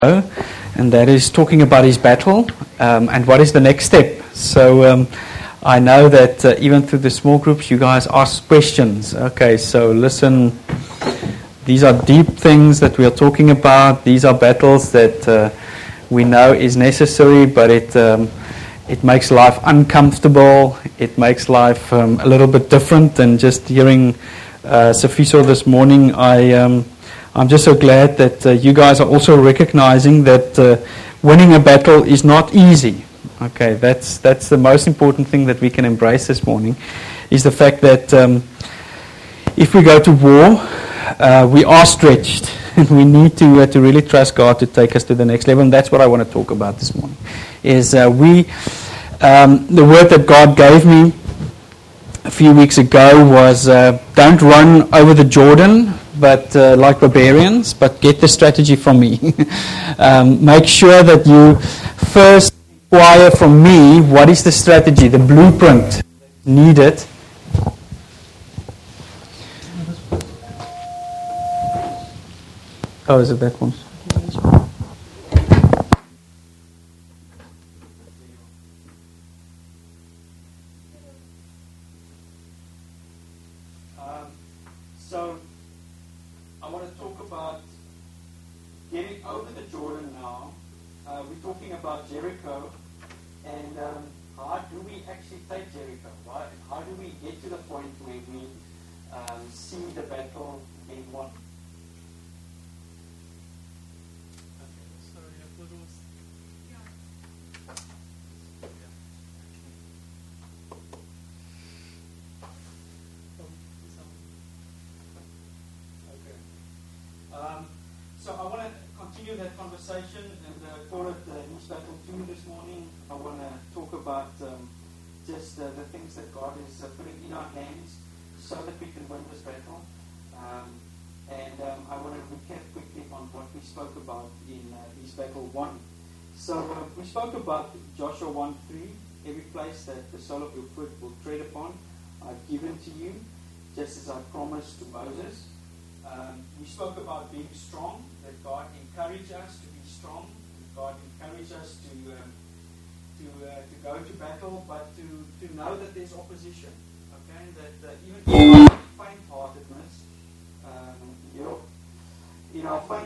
and that is talking about his battle and what is the next step. So I know that even through the small groups, you guys ask questions. Okay, so listen, these are deep things that we are talking about. These are battles that we know is necessary, but it makes life uncomfortable. It makes life a little bit different than just hearing Sifiso this morning. I'm just so glad that you guys are also recognizing that winning a battle is not easy. Okay, that's the most important thing that we can embrace this morning, is the fact that if we go to war, we are stretched, and we need to really trust God to take us to the next level. And that's what I want to talk about this morning. Is the word that God gave me a few weeks ago was don't run over the Jordan, but like barbarians, but get the strategy from me. Make sure that you first inquire from me what is the strategy, the blueprint needed. Oh, is it that one? So I want to talk about getting over the Jordan now. We're talking about Jericho, and how do we actually take Jericho? Right? How do we get to the point where we see the battle being won? So I want to continue that conversation and call it East Battle 2 this morning. I want to talk about just the things that God is putting in our hands so that we can win this battle. And I want to recap quickly on what we spoke about in East Battle 1. So we spoke about Joshua 1:3, every place that the sole of your foot will tread upon, I've given to you, just as I promised to Moses. We spoke about being strong, that God encouraged us to be strong, that God encouraged us to go to battle, but to know that there's opposition. Okay, that even in our faint-heartedness, in our faint.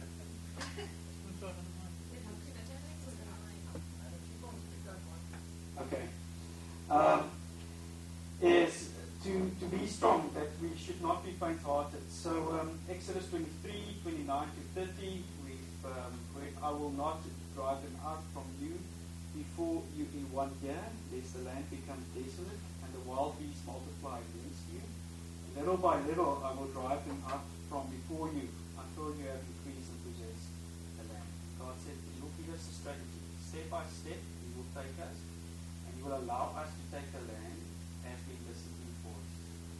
Okay, is to be strong, that we should not be faint-hearted. So Exodus 23:29 to 30, I will not drive them out from you before you in 1 year, lest the land becomes desolate and the wild beasts multiply against you. Little by little I will drive them out from before you until you have increased and possessed the land. God said He will give us a strategy. Step by step He will take us, and He will allow us to take the land as we listen to His voice.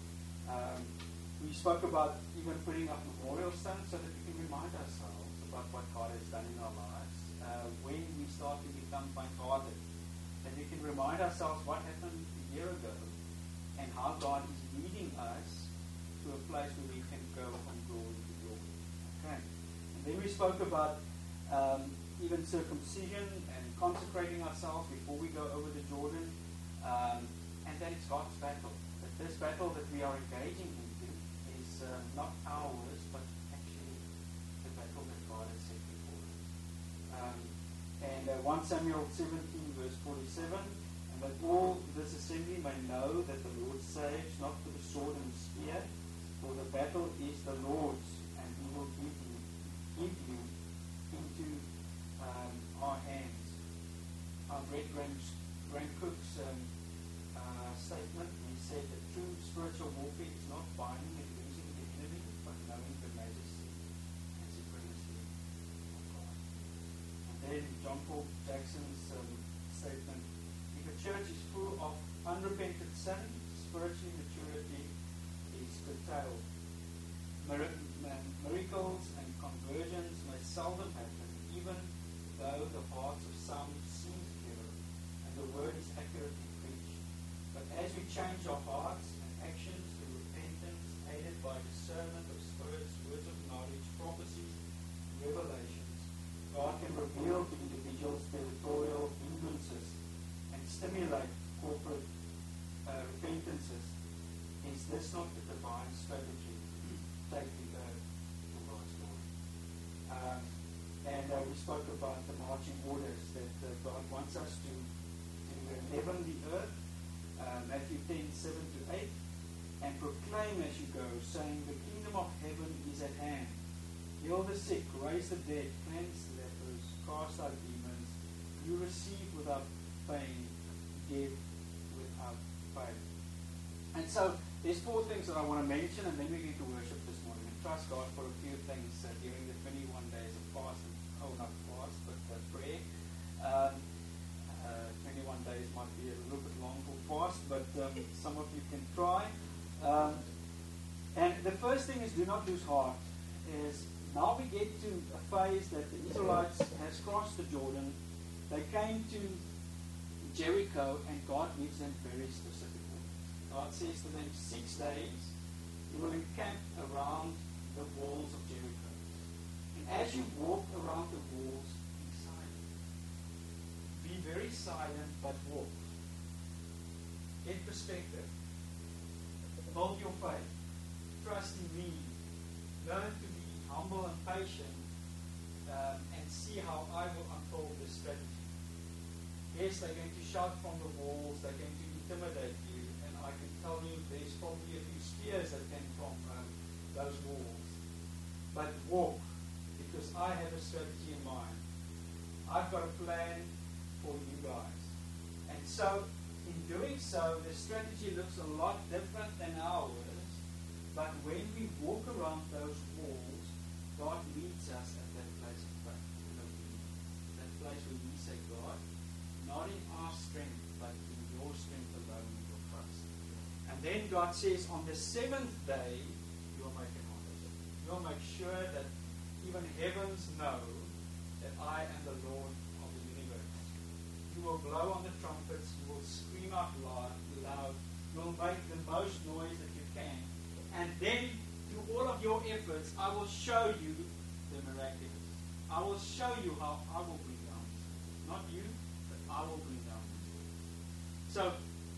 We spoke about even putting up memorial stones so that we can remind ourselves about what God has done in our lives when we start to become faint-hearted. That we can remind ourselves what happened a year ago and how God is leading us to a place where we can go from glory to glory. Okay. And then we spoke about even circumcision and consecrating ourselves before we go over the Jordan, and that it's God's battle. That this battle that we are engaging into is not ours, but actually the battle that God has set before us. And 1 Samuel 17 verse 47, and that all this assembly may know that the Lord saves not with the sword and the spear, for the battle is the Lord's, and He will give you into our hands. Our great Grant Cook's statement, he said that true spiritual warfare is not finding and losing the enemy, but knowing the majesty and supremacy of God. And then John Paul Jackson's statement, if a church is full of unrepented sin, spiritual maturity is curtailed. Miracles and conversions may seldom happen, even though the hearts of some seem pure, and the word is accurately preached. But as we change our hearts and actions to repentance, aided by discernment of spirits, words of knowledge, prophecies, revelations, God reveal to individuals territorial hindrances and stimulate corporate repentances, is this not the divine strategy to take the earth to God's glory? And we spoke about the marching orders that God wants us to leaven the earth, Matthew 10:7 to 8, and proclaim as you go, saying, the kingdom of heaven is at hand. Heal the sick, raise the dead, cleanse the lepers, cast out demons. You receive without paying, give without pay. And so there's 4 things that I want to mention, and then we get to worship this morning and trust God for a few things during the 21 days of fast. Not fast, but prayer. 21 days might be a little bit long for fast, but some of you can try. And the first thing is, do not lose heart. Is now we get to a phase that the Israelites has crossed the Jordan. They came to Jericho, and God gives them very specific orders. God says to them, 6 days you will encamp around the walls of Jericho. And as you walk around the walls, be silent. Be very silent, but walk. Get perspective. Build your faith. Trust in me. Learn to be humble and patient, and see how I will unfold this strategy. Yes, they're going to shout from the walls. They're going to intimidate you. And I can tell you there's probably a few spears that came from those walls. But walk. Because I have a strategy in mind. I've got a plan for you guys. And so, in doing so, the strategy looks a lot different than ours. But when we walk around those walls, God meets us at that place of faith. That place where we say, God, not in our strength, but in your strength alone we will trust. And then God says, on the 7th day, you'll make an honor. You'll make sure that even heavens know that I am the Lord of the universe. You will blow on the trumpets. You will scream out loud. You will make the most noise that you can. And then, through all of your efforts, I will show you the miraculous. I will show you how I will bring down. Not you, but I will bring down. So,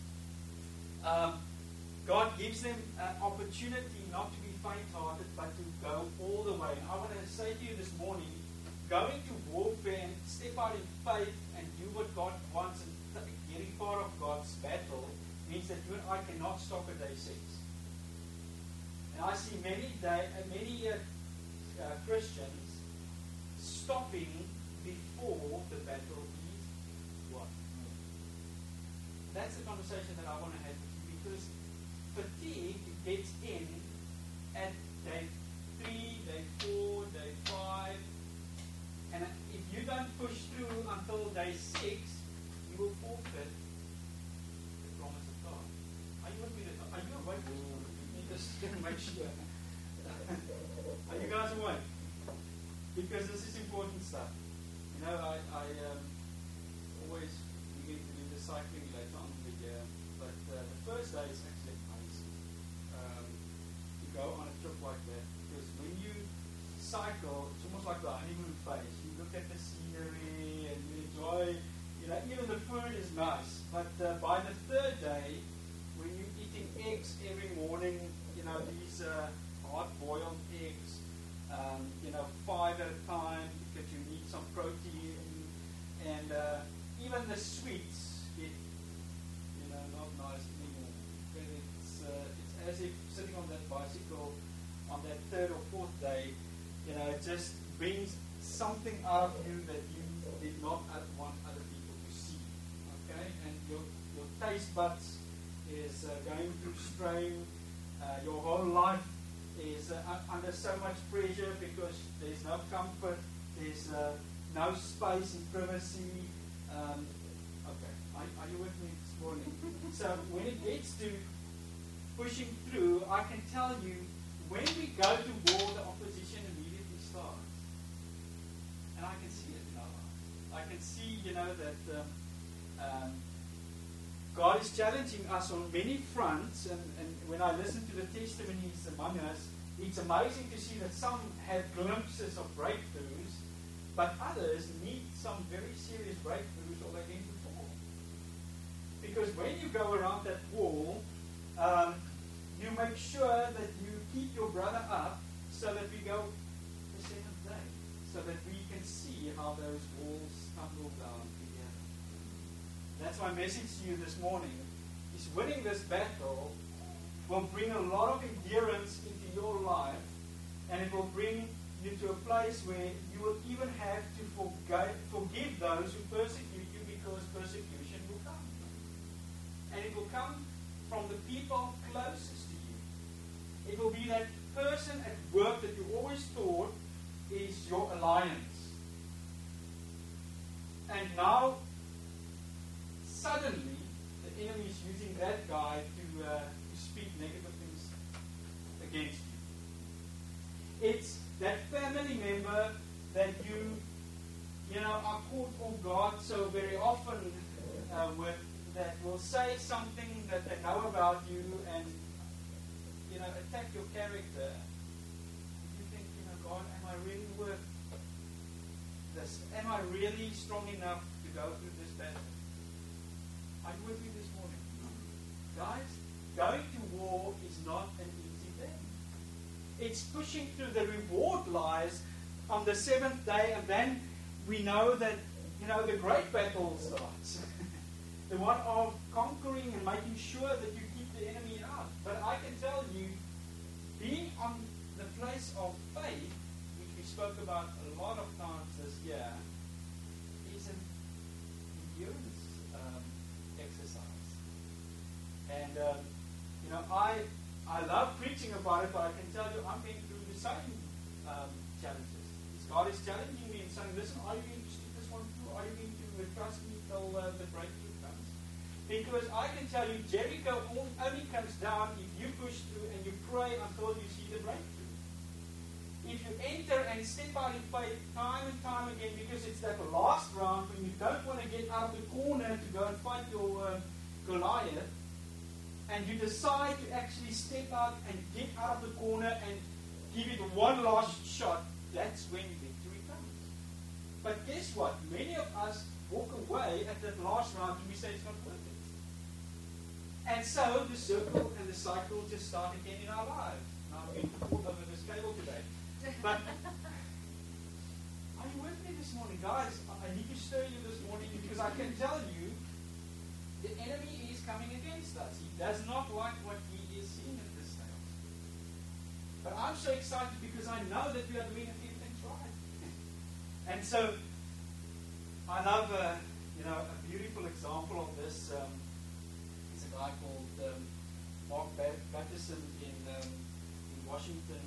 God gives them an opportunity not to be faint-hearted, but to go all the way. And I want to say to you this morning, going to warfare and step out in faith and do what God wants and getting part of God's battle means that you and I cannot stop at day 6. And I see many Christians stopping before the battle is won. That's the conversation that I want to have with you, because fatigue gets in at day 3, day 4, day 5. And if you don't push through until day 6, you will forfeit the promise of God. Are you with me? Are you awake? Just to make sure. Are you guys awake? Because this is important stuff. You know, I always begin to do the cycling later on in the year, but the first day is actually amazing to go on a trip like that, because when you cycle, it's almost like the honeymoon phase. You look at the scenery and you enjoy, even the food is nice. But by the 3rd day, when you're eating eggs every morning, these hard-boiled eggs, 5 at a time, because you need some protein, and even the sweets get, not nice anymore. It's as if sitting on that bicycle on that 3rd or 4th day, it just brings something out of you that you did not want other people to see. Okay? And your taste buds is going through strain. Your whole life is under so much pressure because there's no comfort, there's no space and privacy. Okay, are you with me this morning? So when it gets to pushing through, I can tell you, when we go to war, the opposition immediately starts. And I can see it in our lives. I can see, that God is challenging us on many fronts, and when I listen to the testimonies among us, it's amazing to see that some have glimpses of breakthroughs, But others need some very serious breakthroughs or they're going to fall. Because when you go around that wall, you make sure that you keep your brother up so that we go the seventh day, so that we can see how those walls tumble down together. That's my message to you this morning, is winning this battle will bring a lot of endurance into your life, and it will bring you to a place where you will even have to forgive those who persecute you, because persecution will come. And it will come from the people closest to you. It will be that person at work that you always thought is your alliance. And now, suddenly, the enemy is using that guy to speak negative things against you. It's that family member that you know, are caught off guard so very often with, that will say something that they know about you and, you know, attack your character. You think, you know, God, am I really worth this? Am I really strong enough to go through this battle? Are you with me this morning? Guys, going to war is not an easy thing. It's pushing through. The reward lies on the seventh day, and then we know that, you know, the great battle starts. The one of conquering and making sure that you keep the enemy out. But I can tell you, being on the place of faith, which we spoke about a lot of times this year, is an endurance exercise. And, you know, I love preaching about it, but I can tell you I'm going through the same challenges. God is challenging me and saying, listen, are you going to stick this one through? Are you going to trust me till the breakthrough comes? Because I can tell you, Jericho only comes down if you push through and you pray until you see the breakthrough. If you enter and step out in faith time and time again, because it's that last round when you don't want to get out of the corner to go and fight your Goliath, and you decide to actually step out and get out of the corner and give it one last shot, that's when victory comes. But guess what? Many of us walk away at that last round and we say it's not worth it. And so the circle and the cycle just start again in our lives. Now I'm going to fall over this cable today. But are you with me this morning? Guys, I need to stir you this morning because I can tell you the enemy is coming against us. He does not like what he is seeing at this stage. But I'm so excited because I know that we are doing a few things right. And so I love you know, a beautiful example of this is a guy called Mark Batterson in Washington,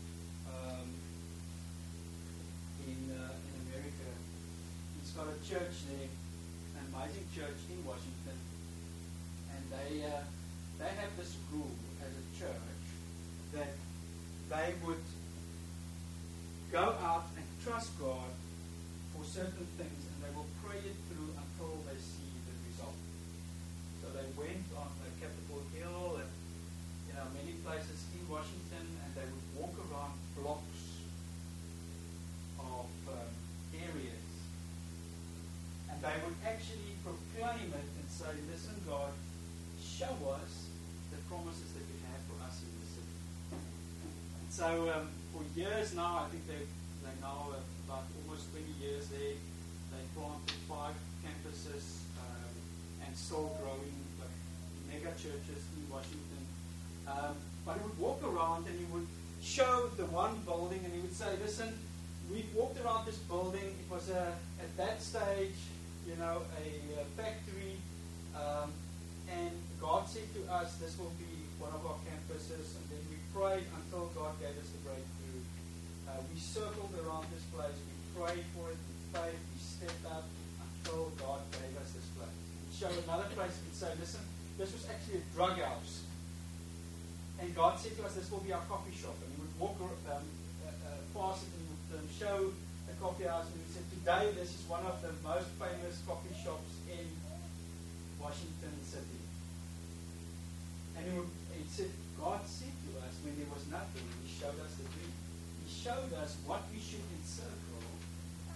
in America. He's got a church there, an amazing church in Washington, and they have this rule as a church that they would go out and trust God for certain things, and they will pray it through until they see the result. So they went on Capitol Hill and, you know, many places in Washington, and they would walk around blocks of areas, and they would actually proclaim it and say, listen, God, show us the promises that you have for us in this city. And so for years now, I think they now about almost 20 years there, they planted 5 campuses and still growing, like mega churches in Washington. But he would walk around and he would show the one building and he would say, listen, we've walked around this building. It was at that stage, you know, a factory. And God said to us, this will be one of our campuses. And then we prayed until God gave us the breakthrough. We circled around this place. We prayed for it with faith. We stepped up until God gave us this place. We'd show another place. We'd say, listen, this was actually a drug house. And God said to us, this will be our coffee shop. And we would walk past it and we would show a coffee house. And we said, today this is one of the most famous coffee shops in Washington City. And he said, God said to us when there was nothing, he showed us the dream. He showed us what we should encircle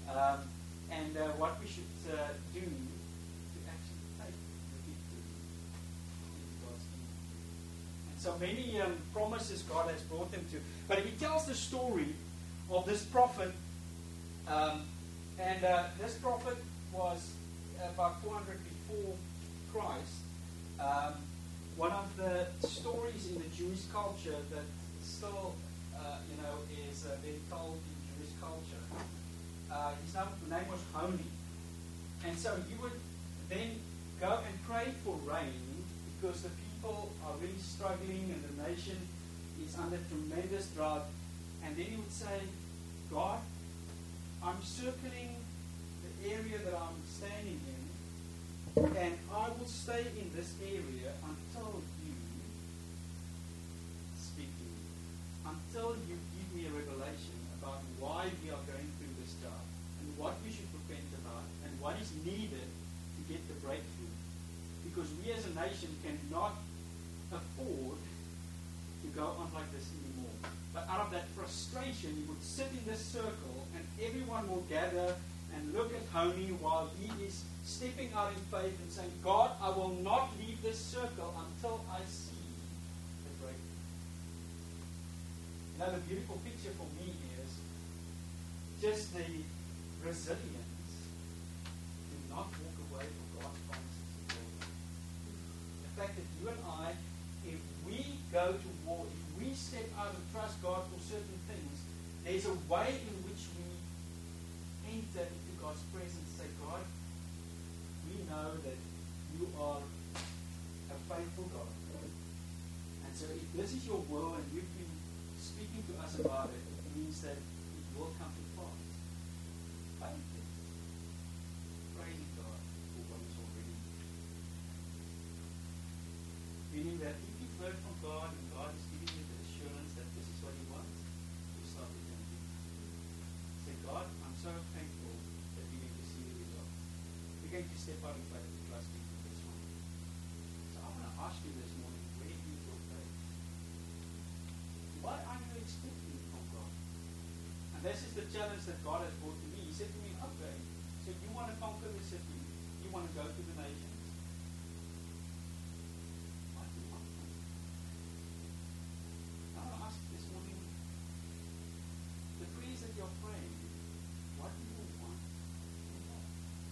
And what we should do to actually take the victory into God's kingdom. And so many promises God has brought them to. But he tells the story of this prophet, and this prophet was about 400 before Christ. One of the stories in the Jewish culture that still, is being told in Jewish culture. His name was Honi. And so he would then go and pray for rain because the people are really struggling and the nation is under tremendous drought. And then he would say, God, I'm circling the area that I'm standing in, and I will stay in this area until you speak to me, until you give me a revelation about why we are going through this job, and what we should repent about, and what is needed to get the breakthrough. Because we as a nation cannot afford to go on like this anymore. But out of that frustration, he would sit in this circle, and everyone will gather and look at Honi while he is stepping out in faith and saying, God, I will not leave this circle until I see the breakthrough. Now, the beautiful picture for me is just the resilience to not walk away from God's promises. The fact that you and I, if we go to war, if we step out and trust God for certain things, there's a way in which we enter into God's presence and say, God, we know that you are a faithful God. And so if this is your will and you've been speaking to us about it, it means that it will come to pass. Faith is praising God for what is already. Meaning that if you've heard from God and God is giving you the assurance that this is what He wants, you start with Him. Say, God, I'm so thankful that we're going to see the results. We're going to step out in faith and trust you for this one. So I want to ask you this morning, where is your faith? What are you expecting from God? And this is the challenge that God has brought to me. He said to me, okay, so you want to conquer the city, you want to go to the nations. What do you want? I want to ask you this morning, the prayers that you're praying, what do you want from God?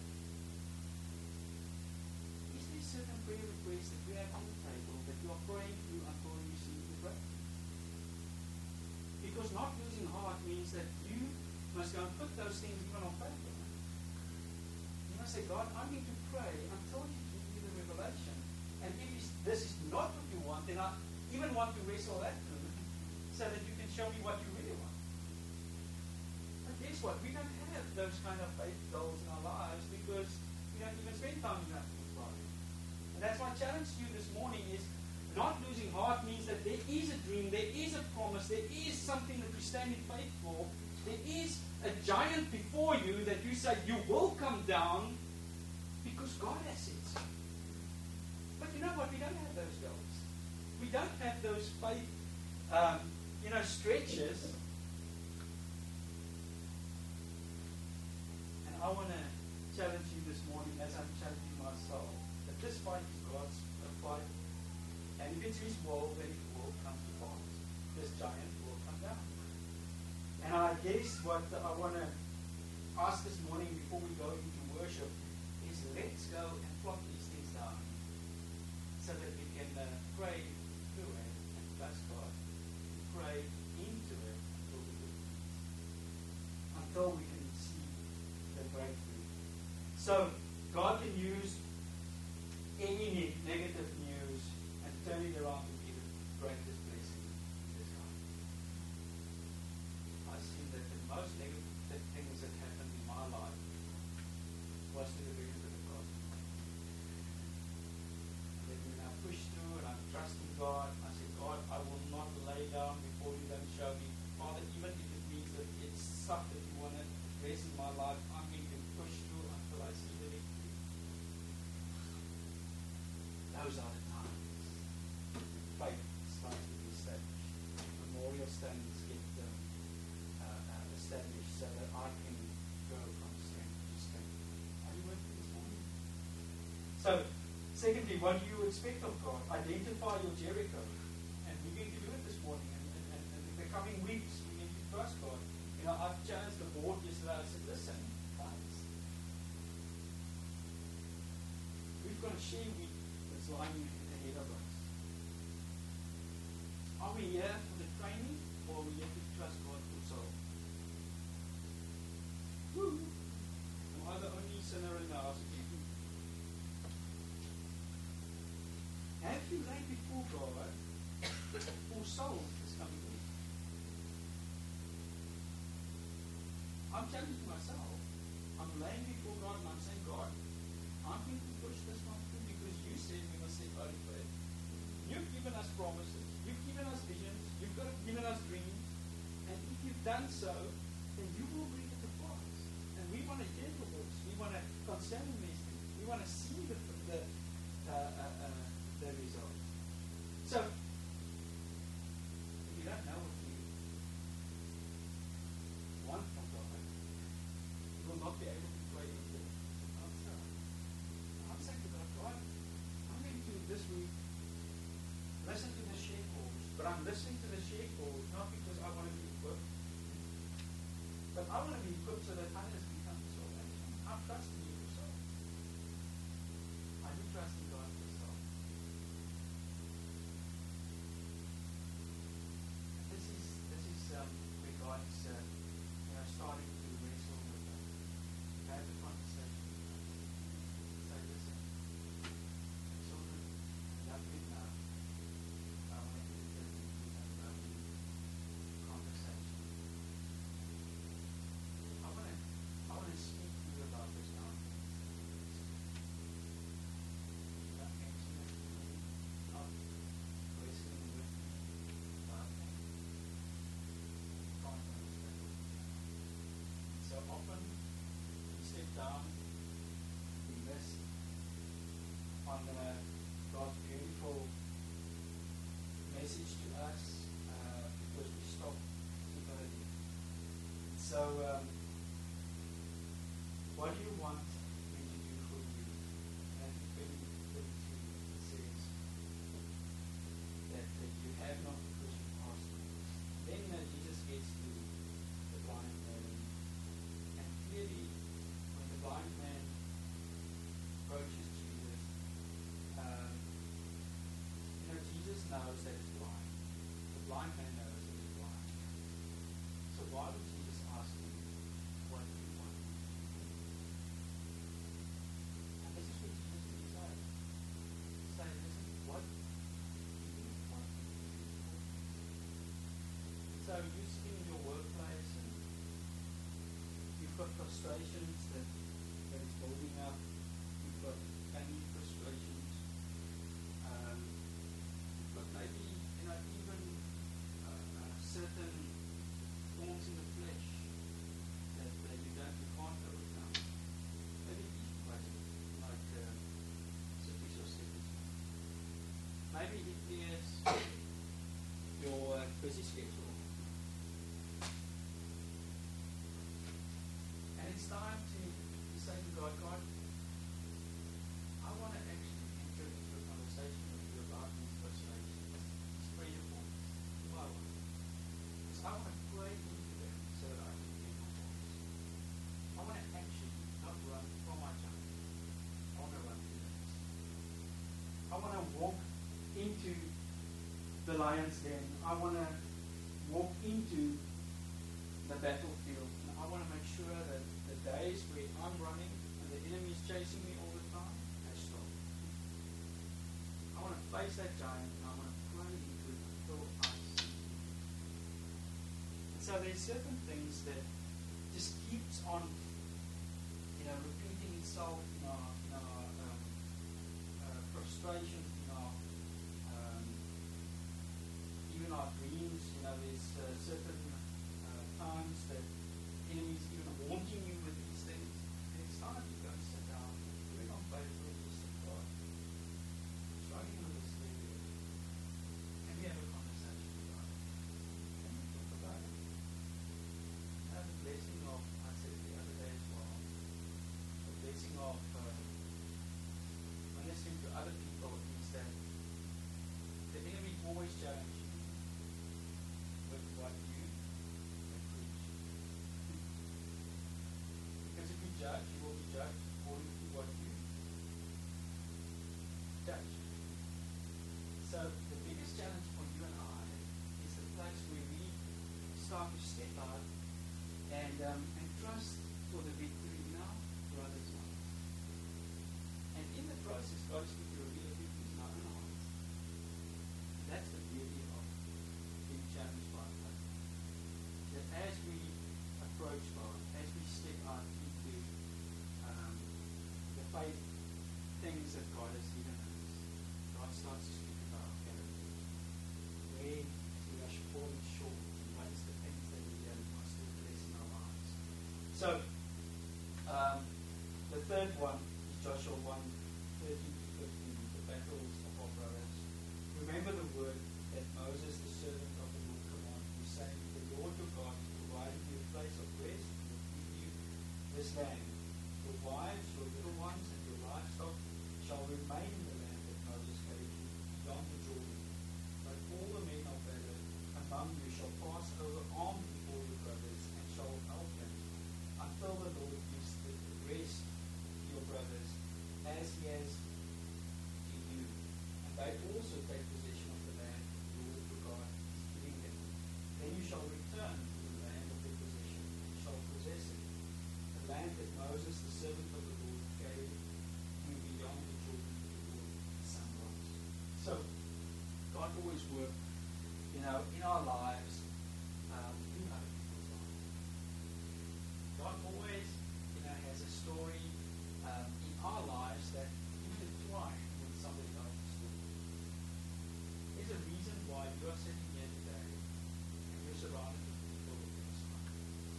Is there certain prayer requests that you have on the table that you are praying through until you see the breakthrough? Because not losing heart means that you must go and put those things even on paper. You must say, God, I need to pray until you give me the revelation. And if this is not what you want, then I even want to wrestle that through so that you can show me what you really want. But guess what? We don't have those kind of faith goals in our lives because we don't even spend time enough with God. And that's my challenge to you this morning is not losing heart means that there is a dream, there is a promise, there is something that we stand in faith for. There is a giant before you that you say you will come down because God has said so. But you know what? We don't have those goals. We don't have those faith, stretches. And I want to challenge you this morning as I'm challenging myself that this fight is God's fight. And if it's His will, then it will come to pass. This giant will come down. And I guess what I want to ask this morning before we go into worship is let's go and plot these things down so that we can pray through it and trust God. Pray into it until we can see the breakthrough. So God can use any negative news and turn it around to be the greatest blessing in this life. I see that the most negative things that happened in my life was to the benefit of God. And then when I push through and I'm trusting God, I say, God, I will not lay down before you don't show me. Father, even if it means that it's stuff that you want to address in my life, I'm going to push through until I see the victory. Those are the times faith starts to be established. Memorial standards get established so that I can go from So, secondly, what do you expect of God? Identify your Jericho. And we're going to do it this morning. And in the coming weeks, we need to trust God. I've challenged the board yesterday. I said, listen, guys, we've got a share week that's lying ahead of us. Are we here for the training, or are we here to trust God for soul? Woo! Am I the only sinner in the house again? Have you laid before God for soul this coming week? I'm challenging myself. I'm laying before God and I'm saying, God, I'm going to push this one through because you said we must say holy prayer. You've given us promises. You've given us visions. You've given us dreams. And if you've done so, then you will bring it to pass. And we want to hear your voice. We want to concerning these things. We want to see the result. So, if you don't know what you want from God, you will not be able to pray in the answer. I'm saying to God, I'm going to this week listen to the share calls, but I'm listening to the share calls not because I want to be equipped, but I want to be equipped so that others can come to salvation. I'm trusting you for soul. Are you trusting God for soul? This is where God's starting to wrestle with us. Have a conversation with us. Say, listen, children, I love you now. I want you to have a conversation. I want to speak to you about this now. Not answering me, not wrestling with me about me. Can't understand. So often we step down, we miss on God's beautiful message to us because we stop too early. So, what do you want me to do for you? Matthew 20:32 says that you have not because you ask not. Then Jesus gets to the blind man, and clearly, when the blind man approaches Jesus, Jesus knows that he's blind. The blind man knows that he's blind. So why would Jesus ask him, what do you want? And this is what Jesus would say. Say, listen, what do you want me to do for you? So you're sitting in your workplace and you've got frustrations that is building up. You've got family frustrations. But maybe, even certain thorns in the flesh that you can't overcome. Maybe each question, like cities or cities. Maybe it is your busy schedule. And it's time to say to God, I want to actually enter into a conversation with you about these frustrations. It's prayer points. Why? Because I want to pray into them so that I can get my voice. I want to actually not run from my challenge. I want to run through them. I want to walk into the lion's den. I want to walk into the battlefield. And I want to make sure that the days where I'm running and the enemy is chasing me all the time, I stop. I want to face that giant and I want to pray into it until I see it. And so there's certain things that just keeps on, repeating itself in our frustration, even our dreams. There's certain times that the enemy is even haunting you with these things. And it's time to go and sit down. We're not faithful to sit God. Struggling with this area. Can we have a conversation with God? Can we talk about it? Have the blessing of, I said the other day as well, the blessing of always challenge you with what you preach. Because if you judge, you will be judged according to what you judge. So the biggest challenge for you and I is the place where we start to step out and trust for the victory in our brothers' lives. And in the process, God is going to reveal victories in our own hearts. That's the beauty of being challenged by God. That as we approach God, as we step out into the faith things that God has given us, God starts to speak about our character. Where we are falling short, and what is the things that we must address in our lives. So, the third one is Joshua 1:13-15, the battles of our brothers. Remember the word that Moses, the servant of the Lord, commanded you, saying, the Lord your God is providing you a place of rest and will give you this land. Your wives, your little ones, and your livestock shall remain in the land that Moses gave you beyond the Jordan. But all the men of valor among you shall pass over armed before your brothers and shall help them until the Lord gives the rest to your brothers as he has to you. And they also take possession of the land the Lord your God is giving them. Then you shall return to the land of their possession and shall possess it, the land that Moses, the servant of the Lord, gave you beyond the Jordan toward the sunrise. So, God always works, in our lives, in other people's lives. God always, has a story in our lives that intertwine with somebody else's story. There's a reason why you are sitting here today and you're surrounded with people who can smile.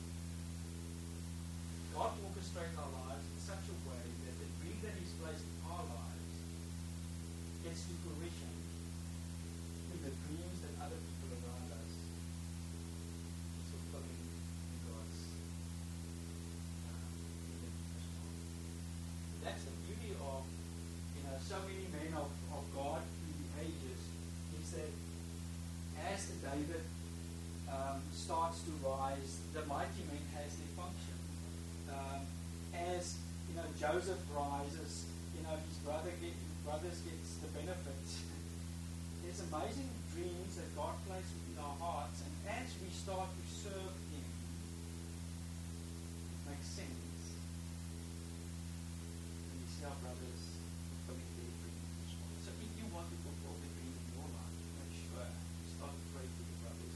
God orchestrates our lives in such a way that the dream that He's placed in our lives gets to fruition in the dreams that other people around us is fulfilling in God's That's the beauty of so many men of God through the ages, is that as the David starts to rise, the mighty men has their function. As Joseph rises, his brothers gets the benefits. There's amazing dreams that God places within our hearts, and as we start to serve Him, it makes sense. And we see our brothers fulfilling their dreams as well. So if you want to fulfill the dream in your life, make sure you start to pray for your brothers.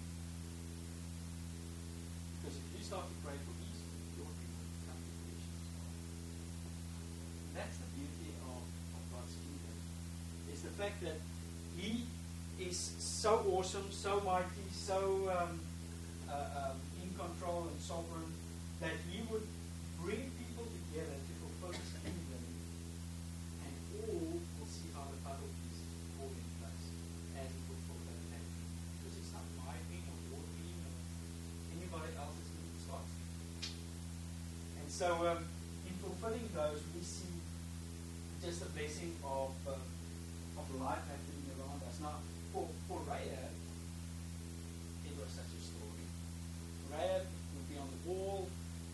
Because if you start to pray for these, your dream will come to fruition as well. And that's the beauty of God's kingdom. Is the fact that He is so awesome, so mighty, so in control and sovereign, that He would bring people together to fulfill His kingdom, and all will see how the puzzle pieces fall in place as He fulfills that plan. Because it's not my dream or your dream or anybody else's dream, it's God's dream. And so in fulfilling those, we see just the blessing of life happening around us. Now, for Rahab, it was such a story. Rahab would be on the wall,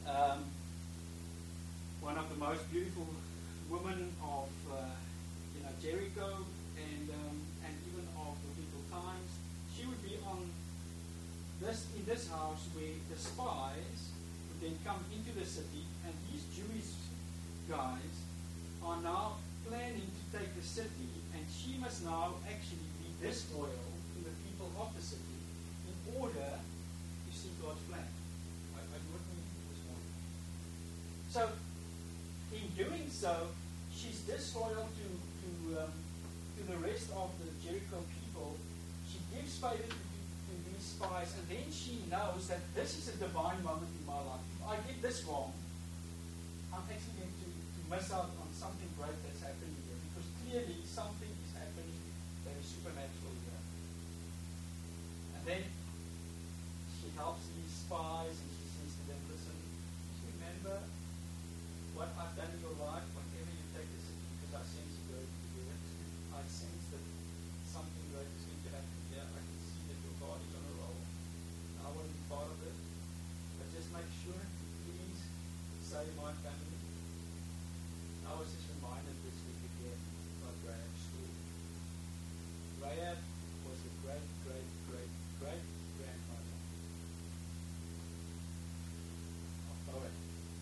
one of the most beautiful women of Jericho and even of the biblical times. She would be in this house where the spies would then come into the city, and these Jewish guys are now planning to take the city, and she must now actually be disloyal to the people of the city in order to see God's plan. Are you with me this morning? So, in doing so, she's disloyal to the rest of the Jericho people. She gives favor to these spies, and then she knows that this is a divine moment in my life. If I get this wrong, I'm actually going to miss out on something great that's happening here, because clearly something is happening that is supernatural here. And then she helps these spies, and she says to them, listen, just remember what I've done in your life whenever you take this, because I sense great to do it. I sense that something great is going to happen say my family? I was just reminded this week again about Rahab's story. Rahab was the great-great-great-great-grandmother of Boaz.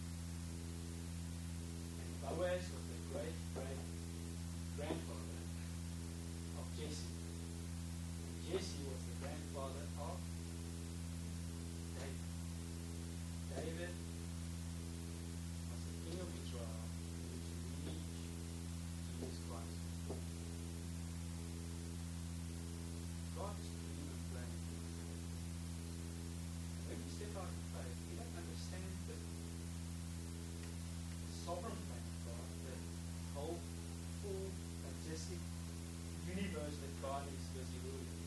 And Boaz was the great-great-grandfather of Jesse. And Jesse was the grandfather of David. David was the king of Israel, which reached Jesus Christ. God's dream and plan. When we step out in faith, we don't understand the sovereign plan of God, the whole full, majestic universe that God is busy ruling.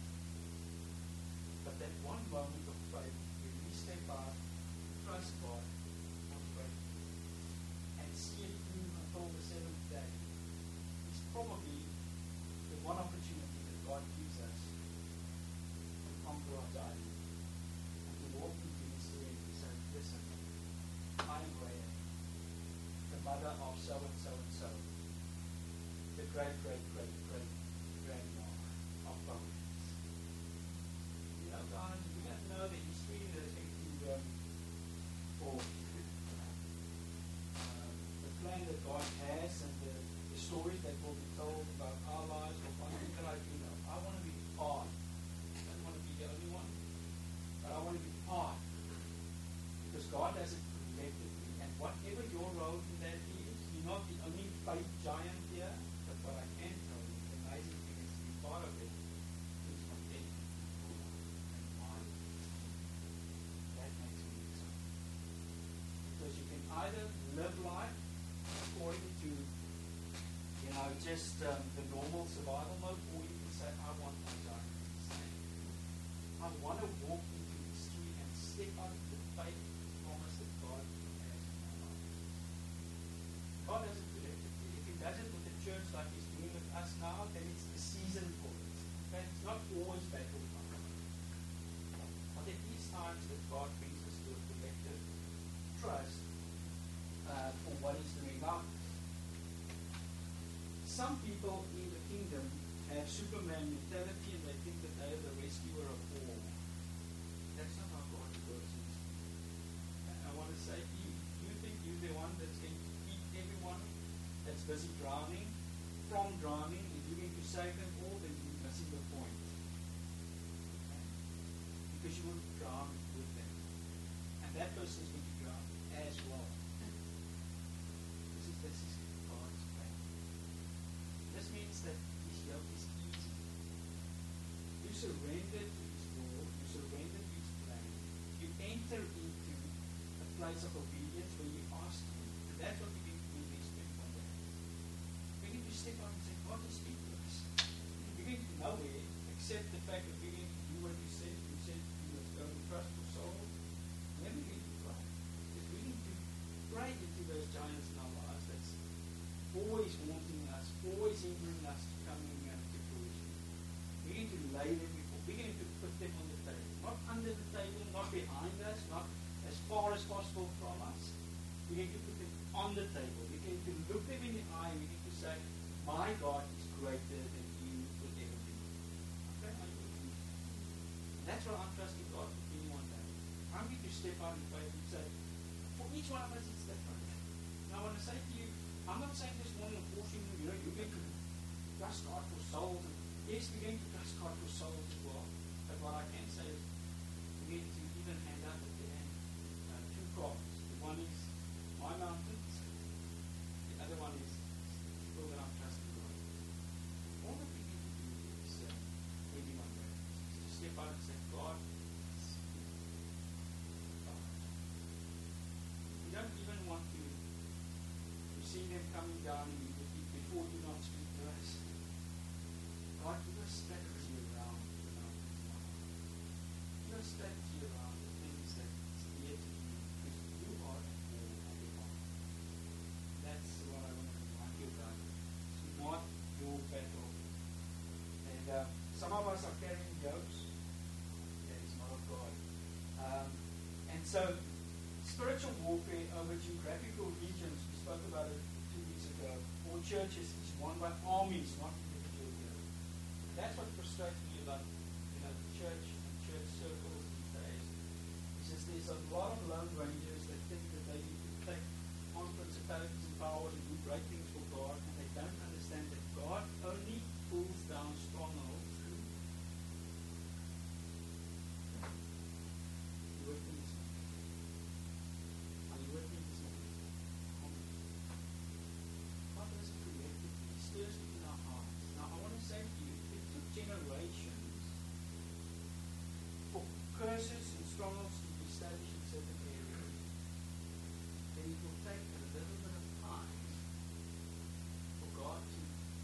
But that one moment of faith, when we step out, trust God, on faith, and see it through until the seventh day, is probably the one opportunity that God gives us to conquer our giant and to walk into His spirit and say, listen, I am Rahab, the mother of so and so and so, the great-great-great-great-grandma of Boaz. You know, guys, we don't know the history that is or the plan that God has and the stories that will be told about our lives or one thing that I do know. I want to be part. I don't want to be the only one, but I want to be part because God has it created me. And whatever your role in that is, you're not the only faith giant here, but what I can tell you, the amazing thing is to be part of it is content and mine. That makes me excited. Because you can either live life according to, just the normal survival mode, or you can say, I want my giant to be saved. I want to walk into history and step out of the faith promise that God has in my life. God hasn't predicted it. If He does it with the church like He's doing with us now, then it's the season for it. Okay? It's not always battle time. But there is times that God brings us to a collective trust for what He's doing now. Some people in the kingdom have Superman mentality and they think that they are the rescuer of all. That's not how God works. And I want to say to you, you think you're the one that's going to keep everyone that's busy drowning from drowning, and you're going to save them all, then you're missing the point. Okay? Because you will drown with them. And that person is going to drown as well. This is God's plan. This means that His yoke is easy. You surrender to His will, you surrender to His plan. You enter into a place of obedience where you ask Him. And that's what we need to do next week one day. We need to step out and say, God, just speak to us. We're going to nowhere except the fact that we're going to do what you said. You said you must go and trust your soul. And then we're going to pray. Because we need to pray into those giants in our lives that's always haunting us, always hindering us to coming to fruition. We need to lay them before. We're going to put them on the table. Not under the table, not behind us, not as far as possible from us. We need to put them on the table. We're going to look them in the eye and we need to say, my God is greater than you could ever be. Okay? That's what I'm trusting God for anyone day. I'm going to step out in faith and say, for each one of us it's different. And I want to say to you, I'm not saying this morning, of course, you're going to trust God for souls. And yes, we're going to trust God for souls as well. But what I can say is, we need to even hand out at the end two cards. The one is my mountains. The other one is still that I'm trusting God. All that we need to do is really one way. To step out and say, God, we don't even want to see them coming down immediately before do not speak to us. God, give us strategy around the mountains. Give us strategy around the things that is near to you, because you are at war on your own. That's what I want to remind you about. It's not your battle. And some of us are carrying yokes that is not of God. And so spiritual warfare over geographical regions, we spoke about it 2 weeks ago, or churches is won by armies, not individual heroes. That's what frustrates me about church and church circles these days. Is just there's a lot of lone rangers that think that they need to take on principalities and powers and do great things for God, and they don't understand that God only pulls down strongholds through. You with me this morning? Are you with me this morning? God has created these, stirs within our hearts. Now I want to say to you, it took generations for curses and strongholds to be established in certain areas. Then it will take a little bit of time for God to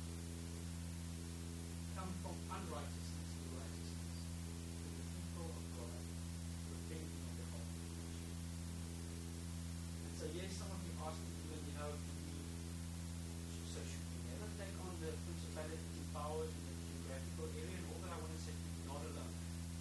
come from unrighteousness to righteousness, to the people of God repenting of their heart. And so yes, some of you ask me even, so should we never take on the principalities and powers in the geographical area? And all that I want to say to you, not alone.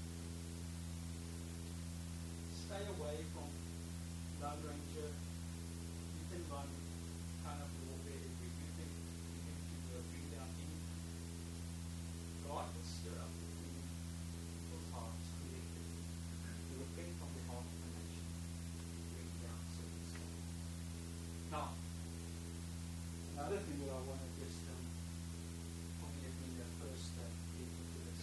Stay away from Lone Ranger, hit and run kind of warfare where you think you can bring down anything. God will stir up within those hearts collectively to repent from the heart of the nation, bring down certain stuff. Now, another thing that I want to just probably let me first get into this.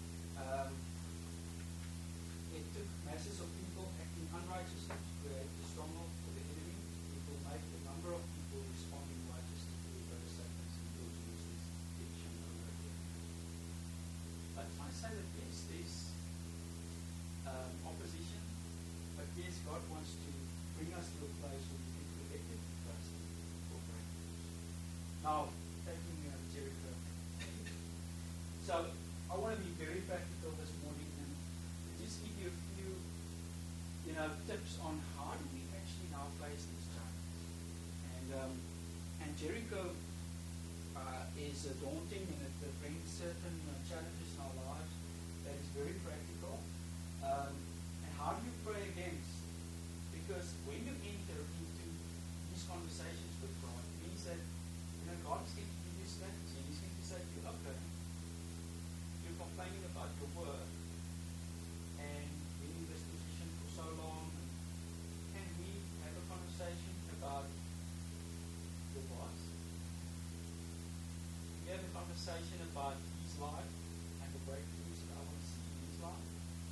It took masses of people acting unrighteously to create the stronghold for the enemy. It will make a number of people responding righteously to the very statements and will use this diction over again. But I say that yes, there's opposition, but yes, God wants to bring us to a place where we can collectively trust Him for breakthroughs. Now, taking Jericho. So, I want to be very practical this morning and just give you a few, tips on how do we actually now face these challenges. And Jericho is daunting, and it brings certain challenges in our lives that is very practical. And how do you pray against? Because when you enter into these conversations with God, it means that God is going to give you strategy, and He's going to say to you, okay, you're complaining about your work and being in this position for so long, and can we have a conversation about your boss? Can we have a conversation about his life and the breakthroughs that I want to see in his life?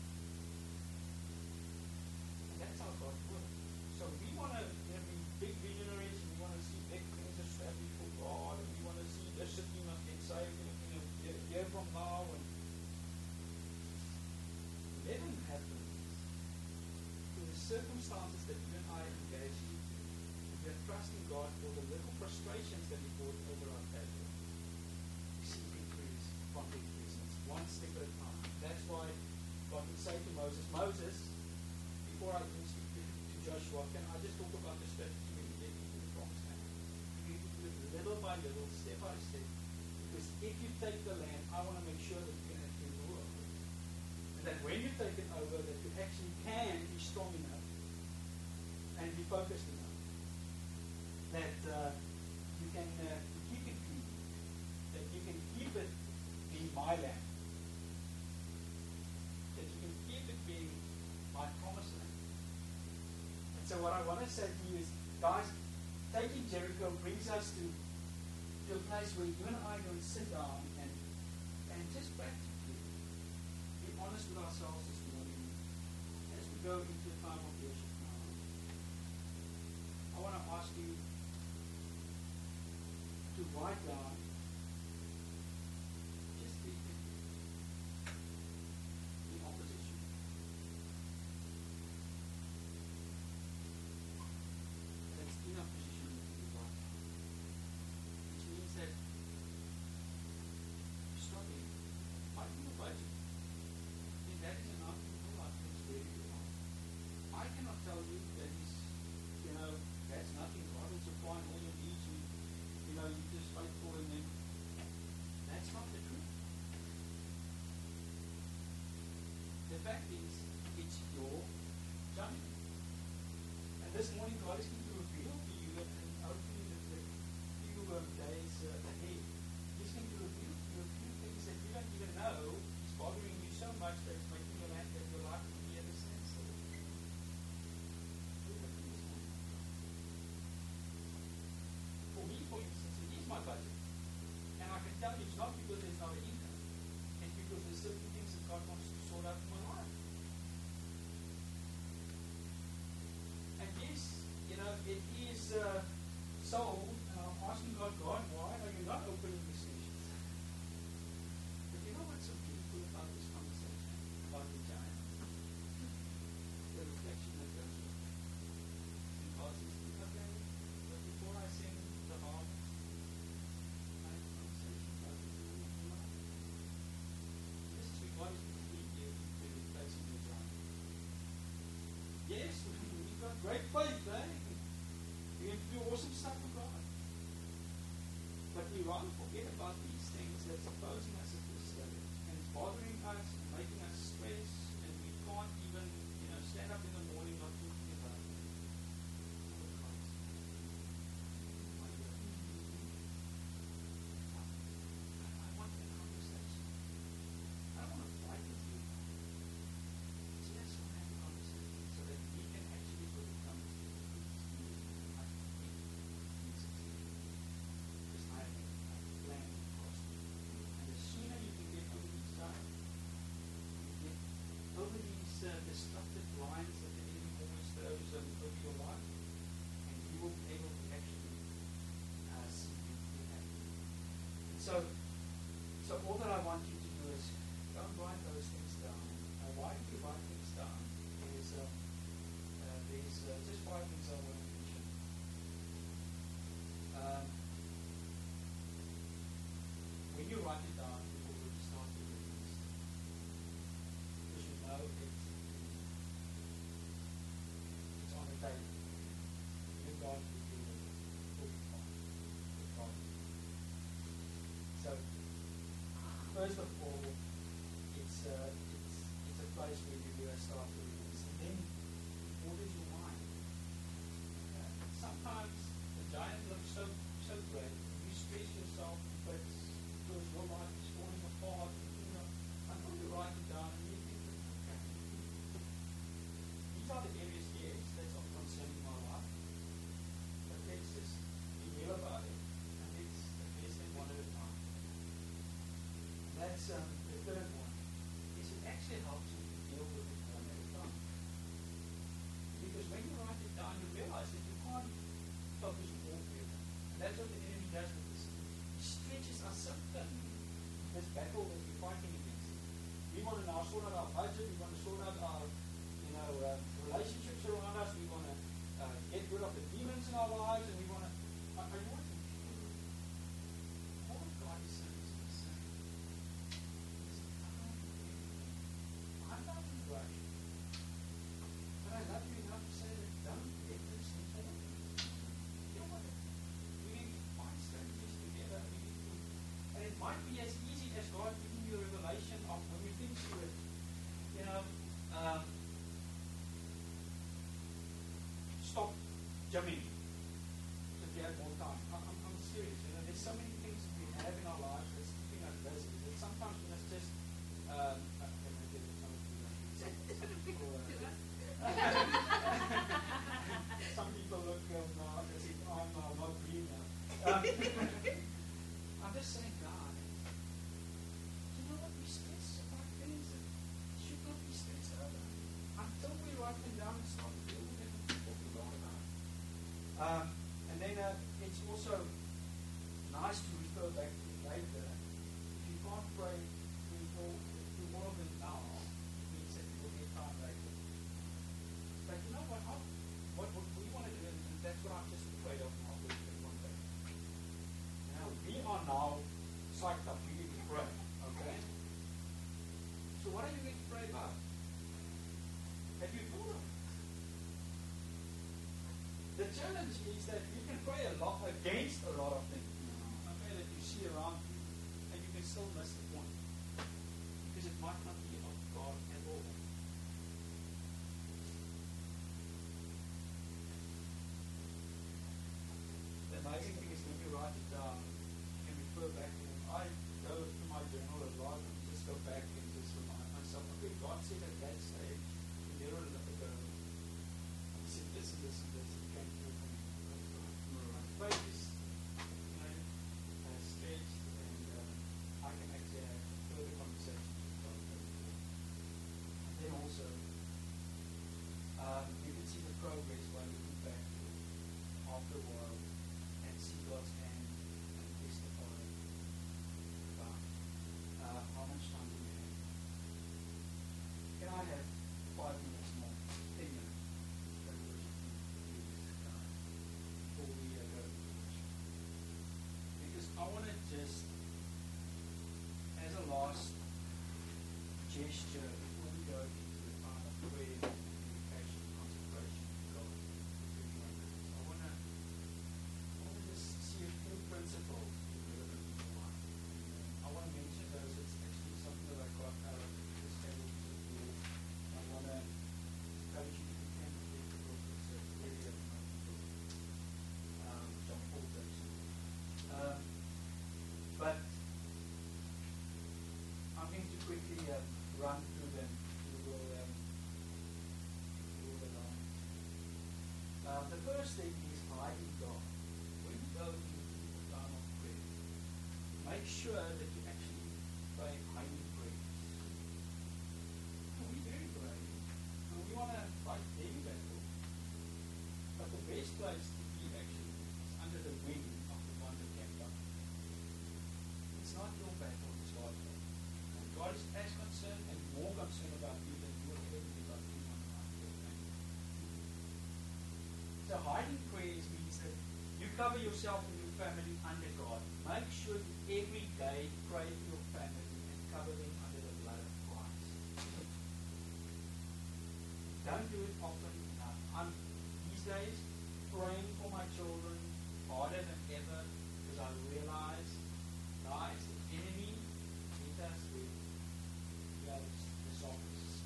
And that's how God works. So we want to be big visionaries, and we want to see big things established for God, and we want to see this city must get saved in a year from now, and let them happen to the circumstances that you and I engage in. We are trusting God for the little frustrations that He brought over our table. We see victories from victories. It's one step at a time. That's why God would say to Moses, before I even speak to Joshua, can I just talk about the strategy when you get into the promised land? You need to do it little by little, step by step. Because if you take the land, I want to make sure that you can actually rule over it. And that when you take it over, that you actually can be strong enough and be focused enough that you can keep it clean, that you can keep it being my land, that you can keep it being my promised land. And so what I want to say to you is, guys, taking Jericho brings us to a place where you and I can sit down and just practically be honest with ourselves this morning as we go into a time of worship now. I want to ask you to write down just the opposition. That's enough position to be right now. Which means that you're struggling, fighting the budget. If that is enough, your life is very good. I cannot tell you that is, that's nothing. God will supply all your needs. You just fight for Him. That's not the truth. The fact is, it's your judgment. this morning God is going to reveal to you, and hopefully the few days ahead, He's going to reveal to you a few things that you don't even know is bothering you so much that it's making your life to be at a standstill. For me, for instance, it is my budget. And I can tell you it's not because there's not an income. It's because there's certain things that God wants to sort out in my life. And yes, it is sold, and I'm asking God, why are you not opening the sessions? But you know what's so beautiful about this conversation, about the giant? The reflection that goes with it. And God says, okay, but before I sing the harvest, I have a conversation about this in your life. This is where God is going to lead you to replacing your giant. Yes, we've got great faith, eh? We have to do awesome stuff for God. But we rather forget about these things that's opposing us at this stage. And it's bothering us and making us stress, and we can't even, stand up in the morning not thinking about it. Oh, Christ. My God. I want that conversation. I don't want to fight with you. Just want to have a conversation so that we can actually overcome this. Destructive lines that the enemy always throws over your life, and you will be able to actually see you happy. And so all that I want you to do is don't write those things down. Why do you write things down? There's just 5 things I want to mention. When you write it down, you will really start to release. Because you know it's on the table. You God will do it. Will be fine. With God. So, first of all, it's a place where you start to release. And then, what is your mind? Sometimes the giant looks so great. You stress yourself, but because your life is falling apart. I'm going to write it down, and you think, okay, these are the areas, yes, that's of concern in my life. But let's just be real about it, and let's address them one at a time. And that's the third one. Is it actually helps you to deal with it one at a time. Because when you write it down, you realize that you can't focus on all of it. And that's what the enemy does with this. He stretches us so thin. This battle that we're fighting against. We want to now sort out our budget. We want to sort out our, relationships around us. We want to get rid of the demons in our lives, and we want to. Are you watching? All of God is saying is the same. I'm not in a rush, but I love you enough to say that don't get this thing on. You know what? We need to find strategies together. And it might be as easy as God giving you a revelation of when you think through it. Stop jumping if you have more time. I'm serious. There's so many things we have in our lives that's keeping us busy that sometimes we must just. Some people look as if I'm not green now. I'm just saying, God, you know what? We stress about things that should not be stressed over. Until we write them down and start to deal with them, what we write about. And then it's also nice to refer back to it later. If you can't pray through all of it now, it means that you will get time later. But you know what? What we want to do, and that's what I'm just afraid of now, with one day. We are now psyched up. We need to pray. Okay? So what are you going to pray about? Have you thought of it? The challenge is that you can pray a lot against a lot of things. Okay, that you see around you, and you can still miss the point. Because it might not be of God at all. I go to my journal a lot and just go back and just remind myself, okay, God said at that stage, a year ago, He said this and this and this, and came through for me. My faith is, stretched, and I can actually have further conversations with God. And then also, you can see the progress by looking back after a while and see God's hand and testify about how much time do we have. Can I have 5 minutes more? 10 minutes? Before we go to worship. Because I want to just, as a last gesture, before we go into the time of prayer, communication, consecration to God, I want to just see a few principles relevant in your life. I want to mention those. It's actually something that I got out of this table. I want to encourage you to attend the book. It's a very amazing book. John Paul Jackson. But I'm going to quickly run through them. We will along. The first thing is hiding God. When you go into the time of prayer, make sure that you actually pray hiding prayers. We're very brave. We want to fight daily battle. But the best place to be actually is under the wing of the one that can come. It's not your battle, it's God's battle. And God is as concerned and more concerned about you than you will ever be about anyone else. So hiding prayers means that you cover yourself and your family under God. Make sure you every day pray for your family and cover them under the blood of Christ. Don't do it often enough. I'm these days praying for my children harder than ever because I realize lies, the enemy hit us with the sophists.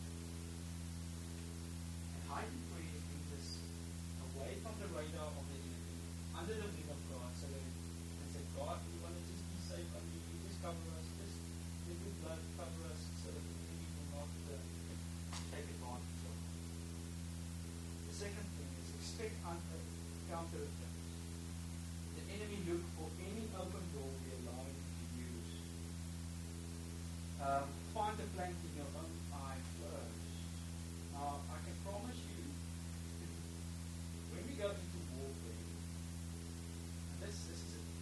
And hiding prayers means us away from the radar of the enemy, under the wing of God, so that and say, God, we want to just be safe under you, just cover us, just let your blood cover us so that the enemy will not take advantage of us. The second thing is expect counterattacks. The enemy look for any open door we allow him to use. Find a plank in your own eye first. Now, I can promise you, when we go into warfare, and this is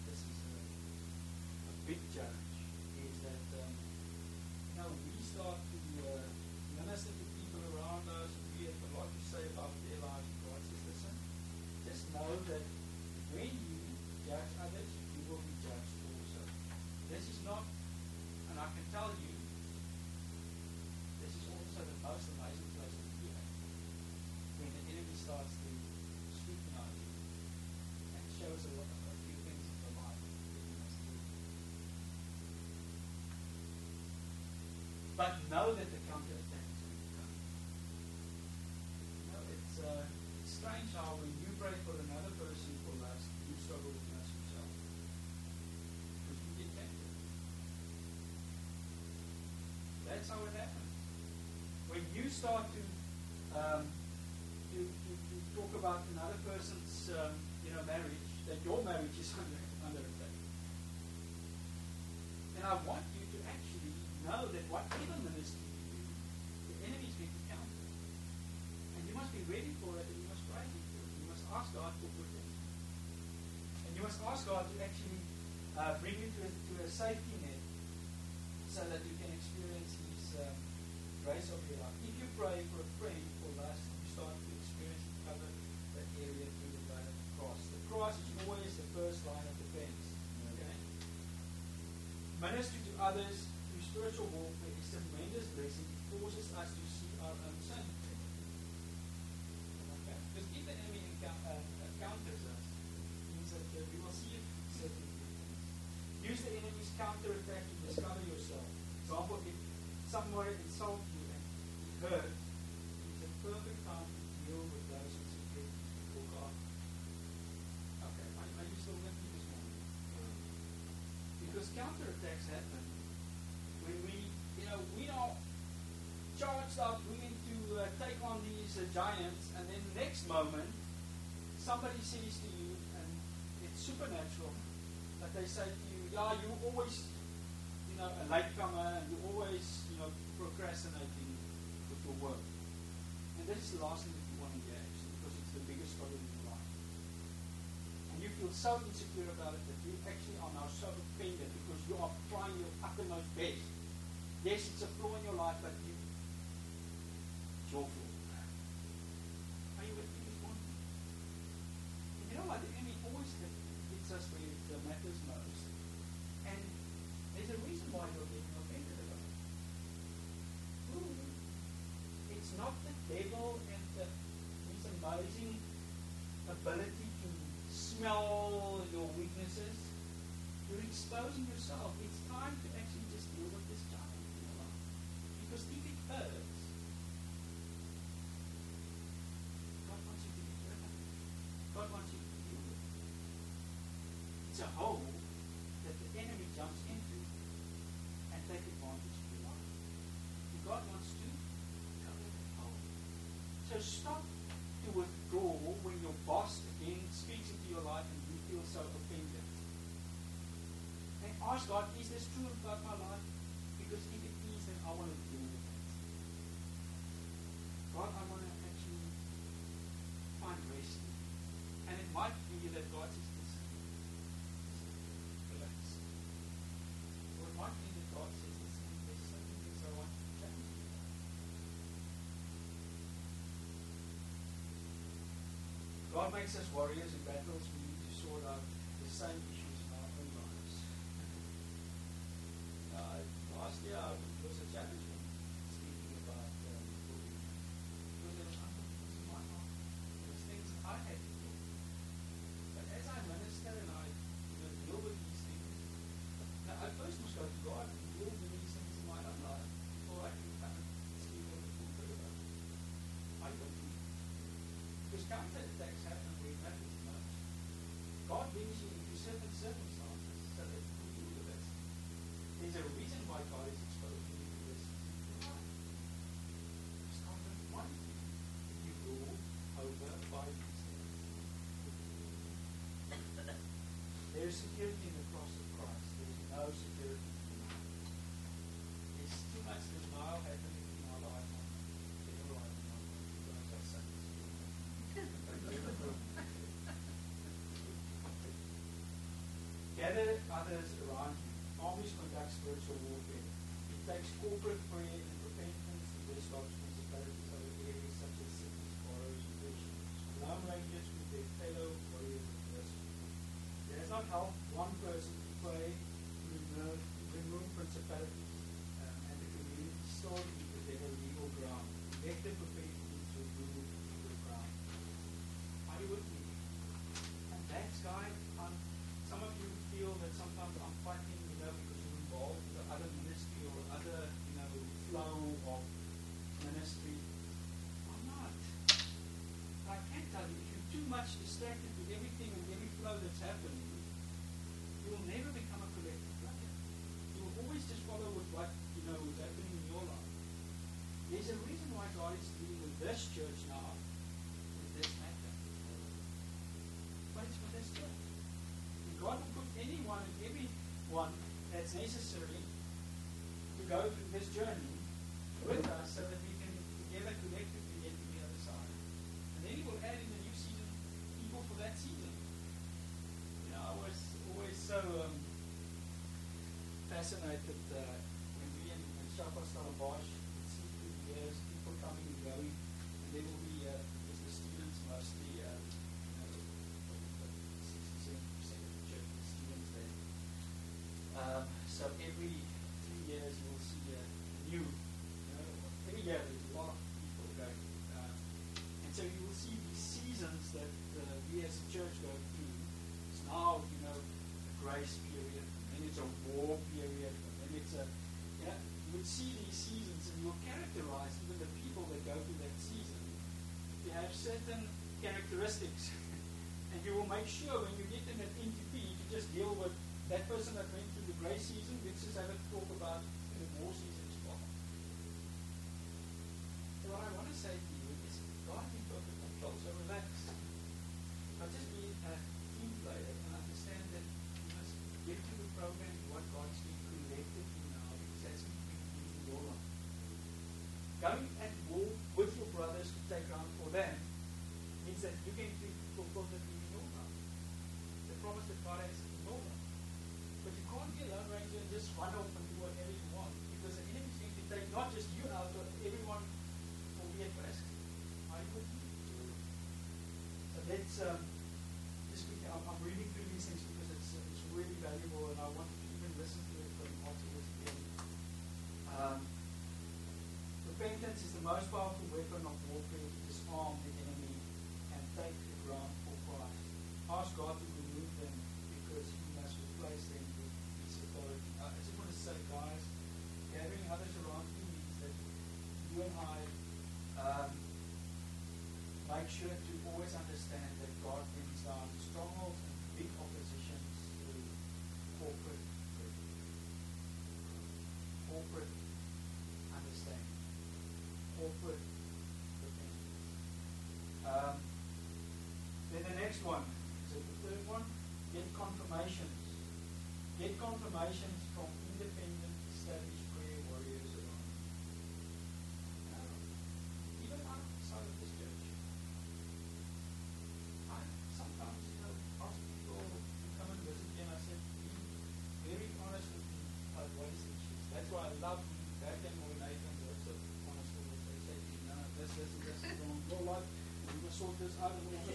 a big challenge, is that we start to minister to people around us. We have a lot to say about their lives. God says, listen, just know that when you judge others, you will be judged also. This is not, and I can tell you, this is also the most amazing place to be at. When the enemy starts to scrutinize you and shows a few things in your life that you must do. But know that the counterattack is going to come. It's strange how when you pray for another person for lust, you struggle with lust yourself. Because you get tempted. That's how it happens. When you start to talk about another person's marriage, that your marriage is under attack. And I want you to actually know that whatever ministry you do, the enemy is going to counter. And you must be ready for it, and you must pray for it. You must ask God for protection. And you must ask God to actually bring you to a safety net so that you can experience His grace of your life. If you pray for a friend for lust, you start to experience and cover that area through the blood of the cross. The cross is always the first line of defense. Okay? Ministry to others through spiritual warfare is a tremendous blessing. It forces us to see our own sin. Okay? Because if the enemy encounters us, it means that we will see certain things. Use the enemy's counterattack to discover yourself. For example, if somewhere insults you and hurt, it's a perfect time to deal with those who secret for God. Okay, are you still with me this morning? Because Because counterattacks happen when we are charged up, we need to take on these giants, and then the next moment, somebody says to you, and it's supernatural, that they say to you, yeah, you're always, a latecomer, and you're always, procrastinating with your work. And this is the last thing that you want to hear, actually, because it's the biggest struggle in your life. And you feel so insecure about it that you actually are now so offended because you are trying your uttermost best. Yes, it's a flaw in your life, but it's your flaw. Are you with me this morning? And you know what? The enemy always hits us where it matters most. And there's a reason why you're getting offended about it. It's not the devil and his amazing ability to smell your weaknesses. You're exposing yourself. It's time to actually just deal with this giant in your life. Because if it hurts, God wants you to get rid of it. God wants you to deal with it. It's a hole that the enemy jumps into and take advantage of your life. And God wants to cover that hole. So stop to withdraw when your boss again speaks into your life and you feel so offended. And ask God, is this true about my life? Because if it is, then I want to deal with it. God, I want to actually find rest. And it might be that God says, listen, relax. Or it might be that God says, listen, there's certain things I want to change. God makes us warriors in battles. We need to sort out the same issues in our own lives. Last year was a challenge for me, speaking about booking. Because there was unforgiveness in my heart. There was things I had to do. But as I minister and I deal with these things, now I first must go to God and deal with these things in my own life before I can come and speak on the pulpit about it. I don't do it. Because counterattacks happen where it matters most. God brings you into certain circumstances so that you deal with this. There's a reason why God is exposing you to this. Because God doesn't want you rule over by these things. There is security in the cross of Christ. There is no security in denial. There's too much denial happening in our lives. Gather others around you. Always conduct spiritual warfare. It takes corporate prayer and repentance to dislodge principalities over areas such as sickness, sorrows, and depression. Lone rangers with their fellow warriors of mercy. It does not help one person to pray to remove principalities, and the community still be within a legal ground. Effective repentance will remove legal ground. Are you with me? And that's, guys, some of you feel that sometimes I'm fighting, because you're involved with other ministry or other, flow of ministry. I'm not. I can tell you, if you're too much distracted with everything and every flow that's happening, you will never become a collective player. You will always just follow with what, is happening in your life. There's a reason why God is dealing with this church now, with this matter. But it's for this church. God will put anyone and everyone that's necessary to go through this journey with us so that we can together collectively get to the other side. And then He will add in the new season people for that season. I was always so fascinated when we in Shaka Stellenbosch would see through the years people coming and going, and there will be just the students mostly. 60-70% so every 3 years you will see a new, every year there's a lot of people going. And so you will see these seasons that we as a church go through. It's now, a grace period, and then it's a war period, and then it's a, you would see these seasons and you will characterize even the people that go through that season. You have certain characteristics, and you will make sure when you get in an NTP to just deal with that person that went through the grace season. Let's just have a talk about the war season as well. So what I want to say to you is God in perfect control, so relax. But just be a team player and understand that you must get to the program what God's been collected in now, because that's in your life. Going at war with your brothers to take ground for them means that you can fulfill the dream in your life. The promise that God has in your life. But you can't be a lone ranger and just run off and do whatever you want, because the enemy is going to take not just you out, but everyone will be at risk. Are you with me? So let's just quickly, I'm reading through these things because it's really valuable, and I want you to even listen to it from afterwards again. Repentance is the most powerful weapon of warfare to disarm the enemy and take the ground for Christ. Ask God to remove them, because He must replace them with His authority. I just want to say, guys, gathering others around you means that you and I make sure to always understand that God brings down strongholds and big oppositions through corporate understanding, corporate repentance. Then the next one, so the third one, get confirmations. Get confirmations from independent, established prayer warriors around you. Even outside of this church. I sometimes, ask people to come and visit me, and I said, be very honest with me about what is the issues. That's why I love back and when Nathan was so honest with us. They say, no, this is wrong. Your life, we must sort this out and all this.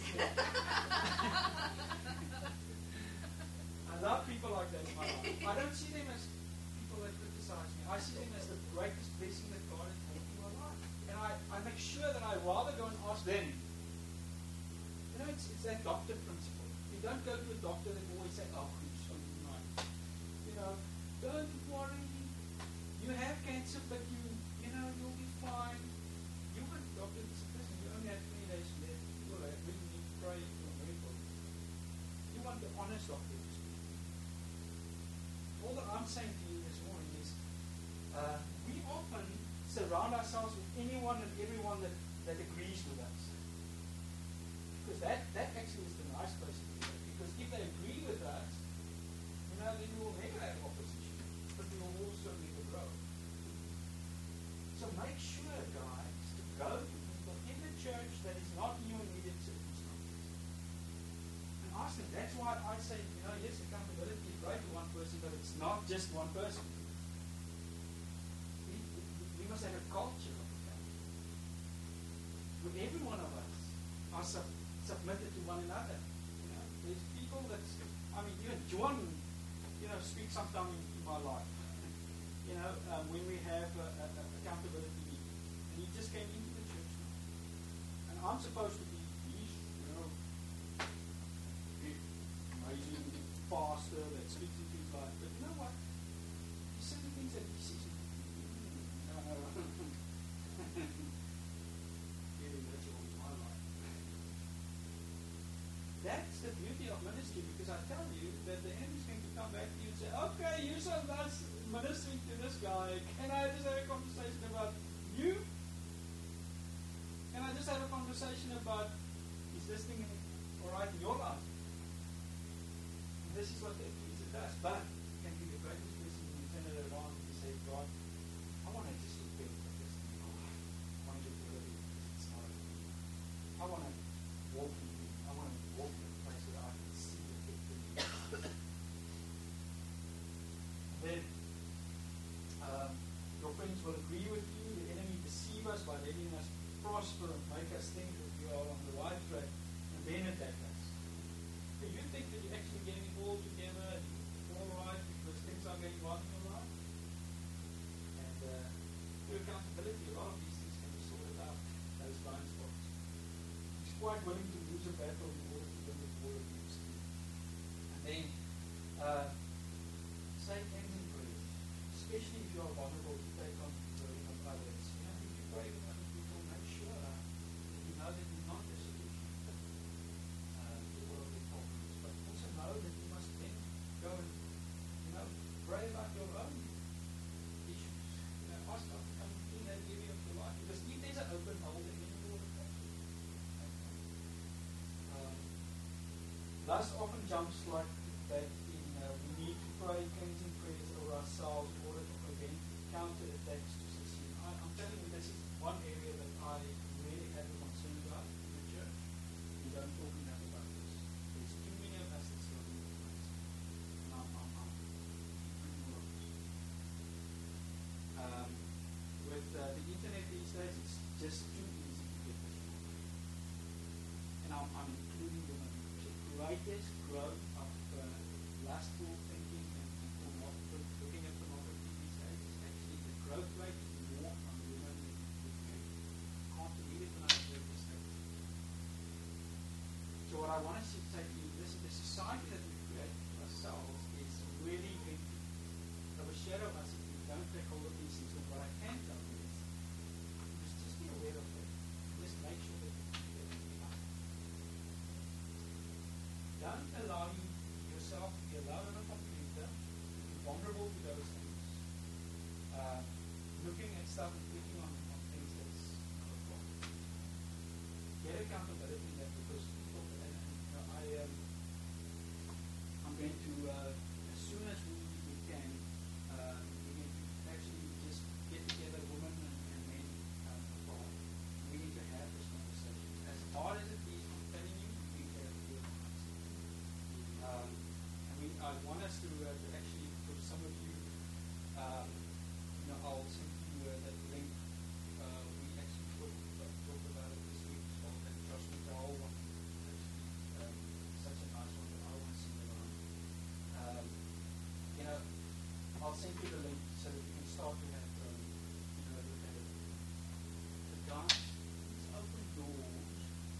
I love people like that in my life. I don't see them as people that criticize me. I see them as the greatest blessing that God has given in my life. And I make sure that I rather go and ask them. It's that doctor principle. You don't go to a doctor that always say, oh, you're so nice. Don't worry. You have cancer, but you'll be fine. You want a doctor to say, listen, you only have 20 days left. You'll have really need to pray for a miracle. You want the honest doctor to speak. All that I'm saying to you this morning is we often surround ourselves with anyone and everyone that agrees with us. Because that actually is the nice place to be. Because if they agree with us, then we will never have opposition. But we will also never grow. So make sure, guys, to go to people in the church that is not in your immediate circumstances. And ask them. That's why I say, yes, accountability is great to one person, but it's not just one person. We must have a culture of accountability. Where every one of us are submitted to one another. There's people that, even John, speaks sometime in my life. When we have accountability meeting, and he just came into the church now, and I'm supposed to be his, big, amazing pastor that speaks into his life. But you know what? There's certain things that he sees. Very little in my life. That's the beauty of ministry, because I tell you that the enemy's going to come back to you and say, okay, you're so nice ministering to this guy. Can I just have a conversation about you? Can I just have a conversation about, is this thing alright in your life? And this is what the enemy does. But it can be the greatest blessing when you turn it around and you say, God, I want to just repent of this thing in my life. I want to get rid of it because it's not. I want to walk in you. I want to walk in a place where I can see the victory. Then your friends will agree with you. The enemy deceive us by letting us prosper and make us think that we are on the right track, and then attack us. Do you think that you're actually getting it all together and all right because things are going wrong in your life? And through accountability, a lot of these things can be sorted out. Those blind spots. He's quite willing to lose a battle in order to win the war against you. And then say things in prayer, especially if you are vulnerable to take on the burden of others. If you pray with other people, make sure that you know that you're not the solution to all of the problems, but also know that you must then go and pray Lust often jumps like that in we need to pray cleansing prayers over ourselves in order to prevent counter-attacks to succeed. I'm telling you, this is one area that I really have a concern about in the church. We don't talk enough about this. There's too many of us that still need to pray. And I'm keeping all of this. With the internet these days, it's just too easy to get this wrong. And I'm including women. The greatest growth of lustful thinking and looking at pornography these days is actually the growth rate is more on women than men. Can't believe it when I hear this thing. So what I want to say to you, listen, the society that we create for ourselves is really big. Overshadow us if we don't take hold of these things. So what I can tell you is just be aware of it. Just make sure that you're enough. Don't allow yourself to be alone on a computer, be vulnerable to those things. Looking at stuff and clicking on things that's not a problem. Get accountability in that because people, I'm going to, as soon as we can, we're going to actually just get together, women and men apart. We need to have this conversation. As hard as it is, I'm telling you, we have to do it honestly. I want us to actually, for some of you, I'll send you that link. We actually talked about it this week. It's called Trust Me All one. Such a nice one that I want to see around. I'll send you the link so that you can start to have look at it. The guys, these open doors.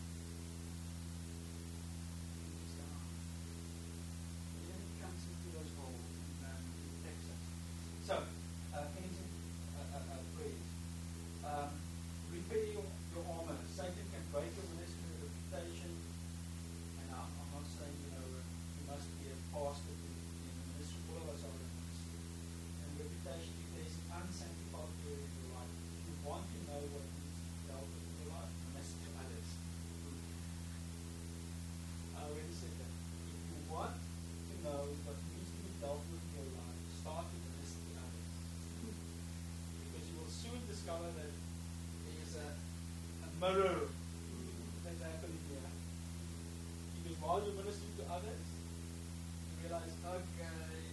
Comes into those holes and protects us. So, cleansing prayers. Repair your armor. Satan can break your ministry reputation. And I'm not saying, you must be a pastor to be in the ministry. All of us are in the ministry. And reputation, if there's an unsanctified area in your life, if you want to know what needs to be dealt with in your life, the message to others. I already said that. If you want to know what needs to be dealt with in your life, start with the list to others. Because you will soon discover that there's a mirror that's happening here. Because while you're ministering to others, you realize, okay,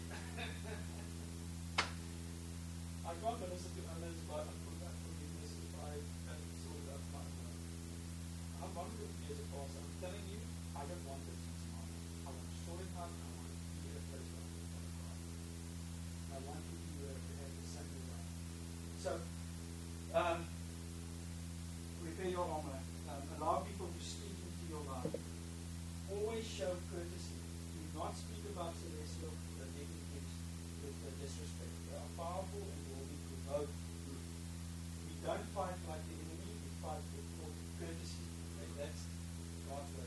I can't minister to others, but I put that forgiveness if I haven't sorted out my own. I'm wondering if as a pastor, I'm telling you, I don't want this in my life. I want to sort it out. I want to be a place where I'm going to God. I want you to have the same way. So, repair your armor. Allow people to speak into your life. Always show courtesy. Do not speak about celestial negatives with disrespect. They are powerful and will be provoked. We don't fight like the enemy. We fight with courtesy. Okay? That's God's way.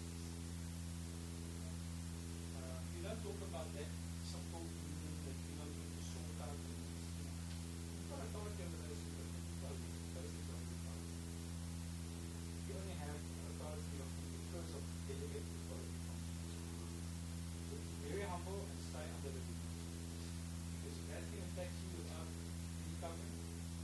You don't talk about that simple reason that you don't need to sort out things. You've got authority over those people. You only have authority because of delegated authority from Jesus. So be very humble and stay under the leadership. Because if that can affect you without any covering,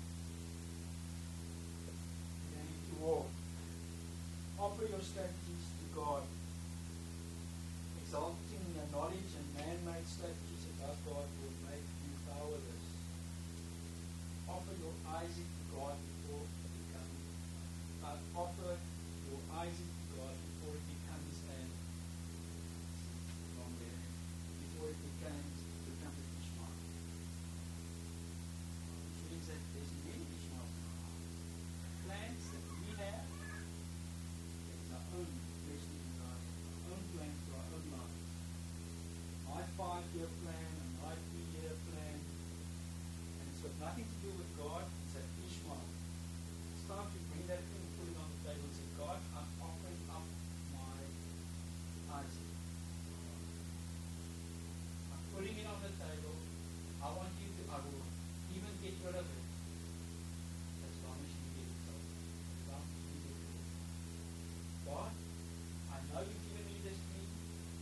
you don't need to war. Offer your strategies to God. Exalting your knowledge and man-made strategies above God will make you powerless. Offer your Isaac to God before it becomes. Offer your Isaac to God before it becomes before it becomes an Ishmael. Which means that there's many Ishmaels in our lives. The plans that we have, there's our own blessing in our own plans for our own lives. My 5-year plan and my 3-year plan, and it's got nothing to do with God. It's an Ishmael. It's time to bring that thing and put it on the table and say, God, I'm offering up my Isaac. I'm putting it on the table. I want you to, I will even get rid of it. As long as you get it over. As long as you get it over. God, I know you've given me this dream.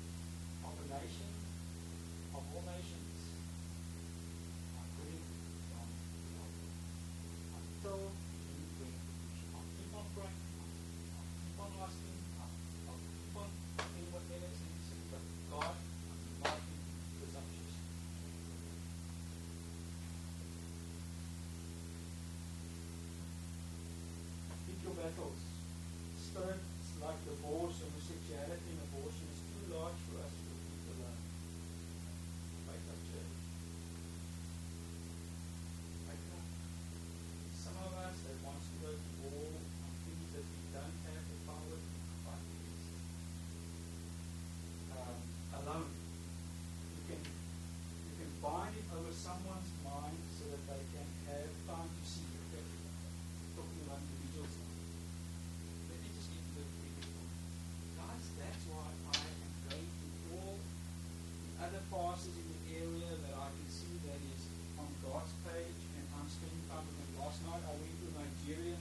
bind it over someone's mind so that they can have time to see. Okay? Talking about individuals now. Let me just give you the bigger point. Guys, that's why I am going to all the other pastors in the area that I can see that is on God's page, and I'm spending time with them. Last night I went to a Nigerian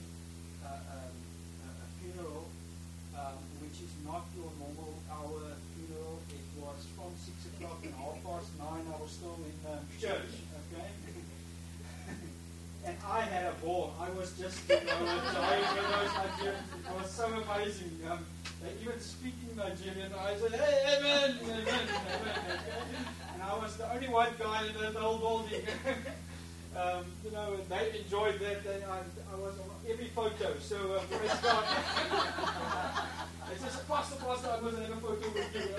funeral, which is not your normal hour funeral. It was from 6 o'clock and 9:30. I was still in church, okay? And I had a ball. I was just, enjoying with those Nigerians. It was so amazing. They even speak in Nigerian. I said, hey, amen, amen, amen. Okay? And I was the only white guy in the whole building. And they enjoyed that. I was on every photo. So, praise God. They said, Pastor, I must have a photo with you.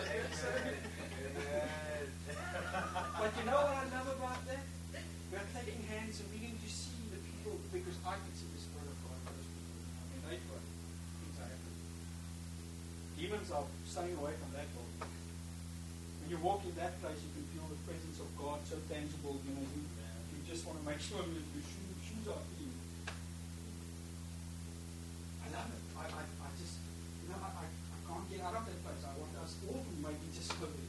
But you know what I love about that? We are taking hands and beginning to see the people, because I can see the Spirit of God in those people. I mean, they pray. Things are happening. Demons are staying away from that building. When you walk in that place, you can feel the presence of God so tangible. You just want to make sure that your shoes are clean. I love it. I just, I can't get out of that place. I want us all to maybe just go there.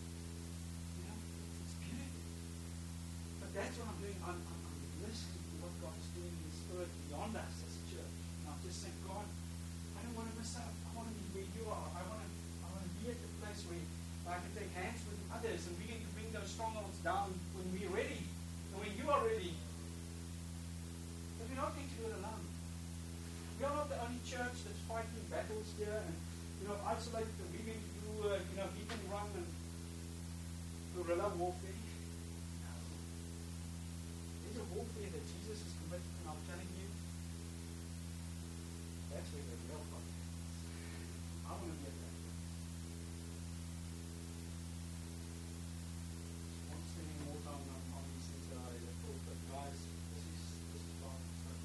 It's beautiful. But that's what I'm doing. I'm listening to what God is doing in the Spirit beyond us as a church. And I'm just saying, God, I don't want to miss out. I want to be where you are. I want to be at the place where I can take hands with others and begin to bring those strongholds down when we're ready. And when you are ready. But we're not going to do it alone. We are not the only church that's fighting battles here and isolated and we're going to do hit and run and guerrilla warfare. No. There's a warfare that Jesus is committed, and I'm telling you, that's where the real fight is. I want to be at that. I'm spending more time on these things that I thought, but guys, this is fun.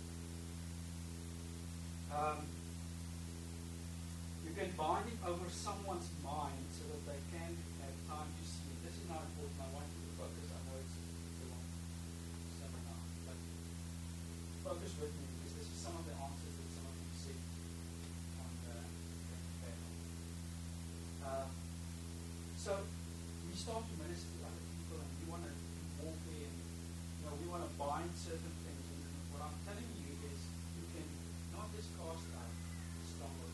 You can bind it over someone's mind so that they can have time to see it. This is not important. I want you to focus. I know it's a long seminar, but focus with me, because this is some of the answers that some of you said on the panel. So we start to minister to other people, and we want to do warfare, and we want to bind certain things. And what I'm telling you is, you can not just cast out strongholds.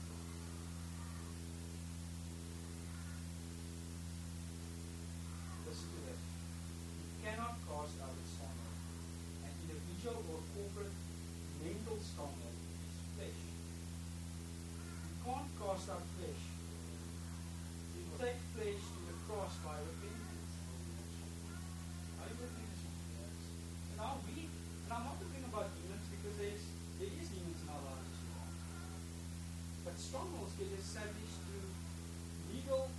Listen to this. You cannot cast out a stronghold. An individual or corporate mental stronghold is flesh. You can't cast out flesh. You take flesh to the cross by repentance. Are you with me? And now I'm not talking about demons, because there is demons in our lives. But strongholds get established through legal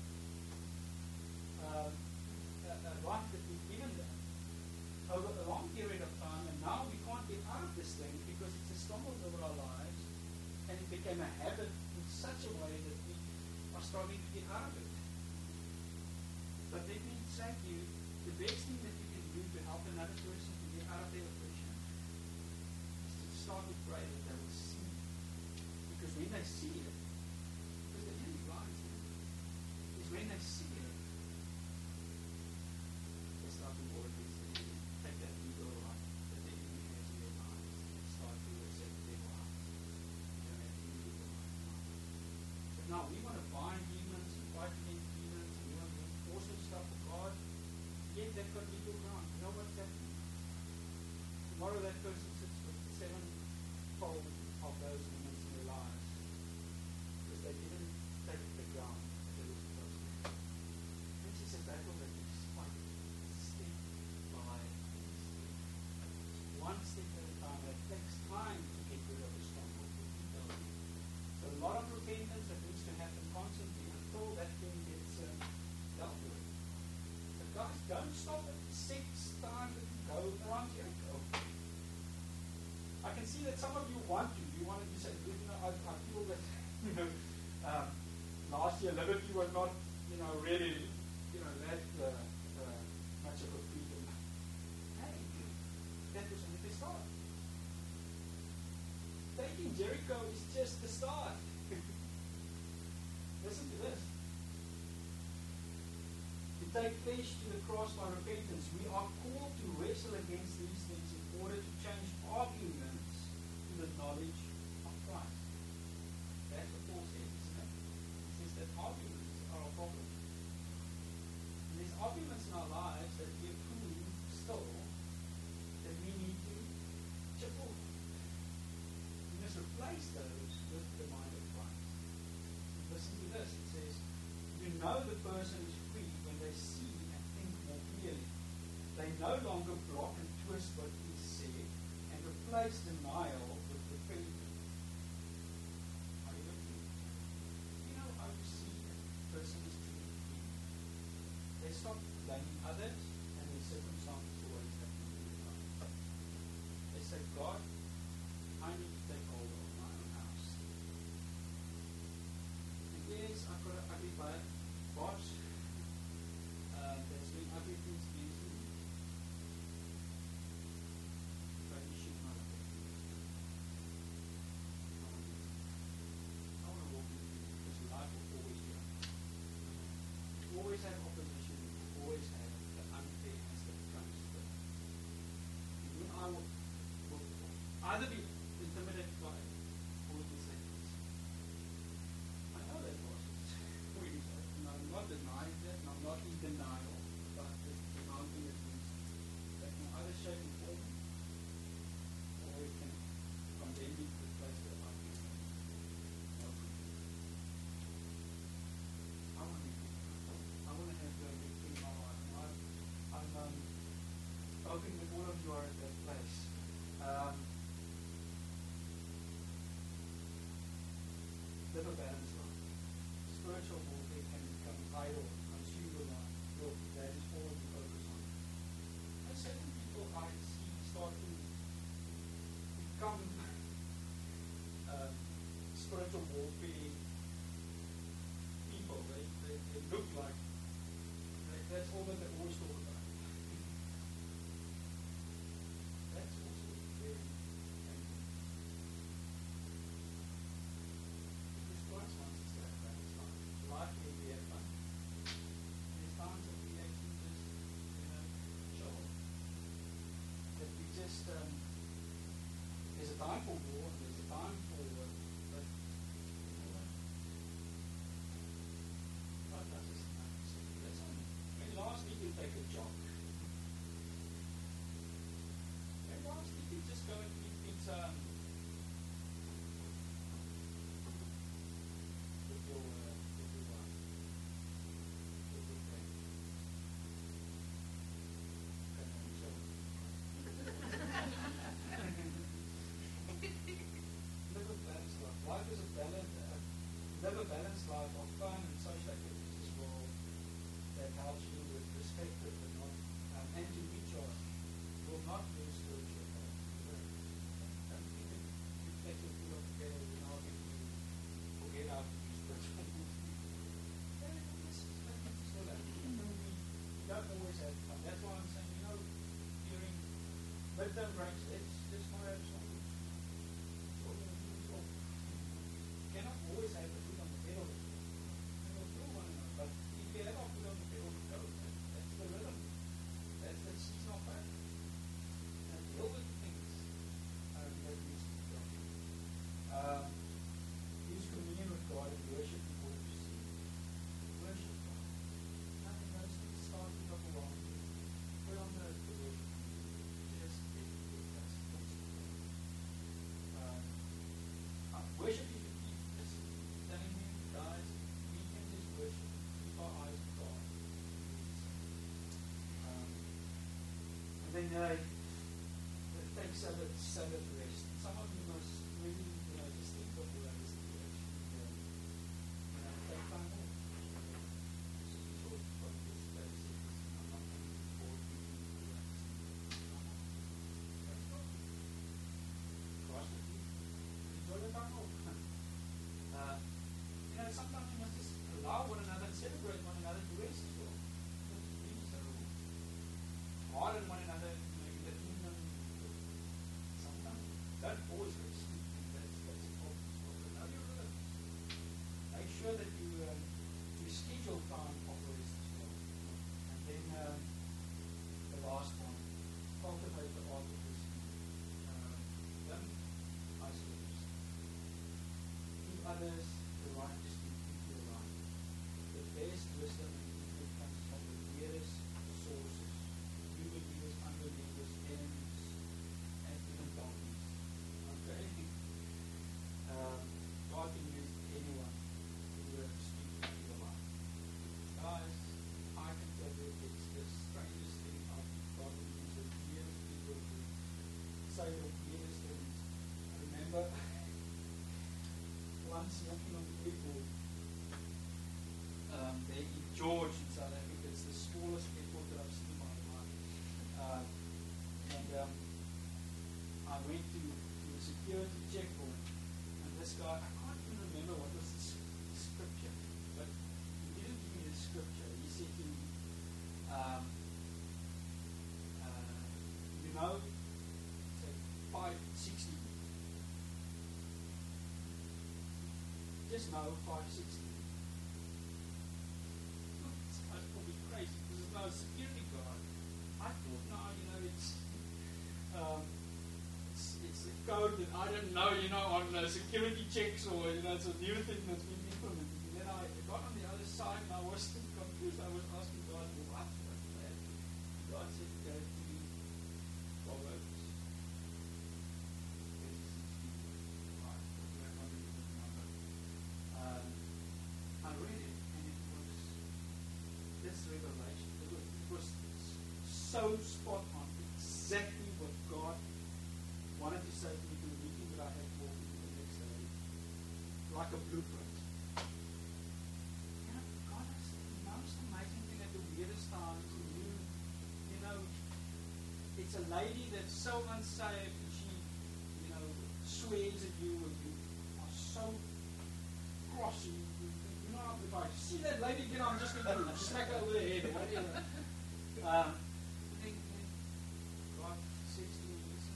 right that we've given them over a long period of time, and now we can't get out of this thing because it's a stronghold over our lives, and it became a habit in such a way that we are struggling to get out of it. But let me say to you, the best thing that you can do to help another person to get out of their oppression is to start to pray that they will see it. Because when they see it, because the enemy blinds them, is when they see it, they start to war against the enemy. Take that legal right that the enemy has in their lives and start to accept their lives. They don't have any legal right now. But now we want to bind demons and fight against demons, and we want to do awesome stuff for God. Yet they've got legal ground. You know what's happening? Tomorrow that person sits with 7-fold of those demons in their lives because they didn't take the ground that they were supposed to. This is a battle that we fight step by step. One step at a time. It takes time to get rid of the stronghold. So a lot of repentance that needs to happen constantly until that thing gets dealt with. But guys, don't stop at the 6th time that you go around Jericho. I can see that some of you want to. You want to say, I feel that, last year Liberty was not, really, that much of a free Jericho is just the start. Listen to this. To take flesh to the cross by repentance, we are called to wrestle against these things in order to change arguments to the knowledge of Christ. That's what Paul says, isn't it? He says that arguments are a problem. And there's arguments in our lives that we approve still that we need to chip off. We must replace those with the mind of Christ. Listen to this. It says, you know the person is free when they see and think more clearly. They no longer block and twist what is said and replace denial with repentance. Are you with me? You know how you see a person is truly free? They stop blaming others and their circumstances always have to do with God. They say, God, I need to take hold of my own house. And yes, I've got an ugly boss that's doing ugly things against me. But you should not have it. I want to walk with you because life will always be up. You always have opposition. You always have the unfairness that comes with it. And you and I will either be intimidated by it or we will say this. I know that was really bad. And I'm not denying that, and I'm not in denial about the mountain that means that can either shape and form or it can condemn me to the place where I can no good. I want to be free. I want to have the victory in my life. And I'm hoping that all of you are at that place. Live a balanced life. Spiritual warfare can become idle, consume your life. Look, that is all you focus on. And certain people I see start to become spiritual warfare people. They look like that's all that they always talk about. That's also very painful. Christ wants us to have that life. Life may be have fun. There's times that we actually just, chill. That we just, there's a time for war and there's a time for but God does us time to say, listen, last week you take a jog. And last week you just go and eat pizza with your wife, with your friend. Live a balanced life. Life is a balance. Live a balanced life of fun and social activities as well that helps you with perspective and not and to recharge. You will not lose spiritual health. Don't think that you take your foot off the pedal, you're not going to forget how to use spiritual health. You don't always have fun. That's why I'm saying, during midterm breaks, it's just not have some rules. So you cannot always have the foot on the pedal. You will feel one another. But if you have our foot on the pedal, go. That's the rhythm. That's seasonal pattern. And deal with things that needs to be done. Use communion with God and worship before you see. Worship God. Nothing else to start with up around you. Put on the worship. Just get that support. Worship is the key. Just telling you guys, we can just worship. Keep our eyes on God. And then take Sabbath rest. Some of you must really, just think of what I was doing. Take time off. Sort of focus, basics. I'm not going to bore you. That's not Christ with you. Enjoy your time off. Sometimes you must just allow one another and celebrate one another to rest as well. So hard on one another, you let them sometimes don't always rest. That's sure that you schedule time for rest as well. And then the last one, cultivate the art of listening. Don't isolate yourself. Give others the right to speak into your life. The best wisdom and input comes from the weirdest sources. Human leaders, unbelievers, enemies, and even donkeys. Okay? God can use anyone to speak into your life. Guys, I can tell you it's the strangest thing God can use the weirdest people to say the weirdest things. I remember once walking on the airport, there in George in South Africa. It's the smallest airport that I've seen in my life. I went to a security checkpoint, and this guy, I can't even remember what was the scripture, but he didn't give me the scripture. He said to me, say 560. Just know 560. This guy's probably crazy because there's no security guard. I thought, no, it's a code that I don't know, on security checks or, it's a new thing that's been implemented. And then I got on the other side and I was still confused. I was asking God, what was that? God said, go to Proverbs. I read it and it was this revelation. It was so spot on, exactly what God wanted to say to me to the meeting that I had walking to the next day, like a blueprint. God has the most amazing thing at the weirdest times. It's a lady that's so unsaved and she, swears at you and you are so cross. If I see that lady again, I'm just going to smack her over the head or whatever. Then God says to me, listen,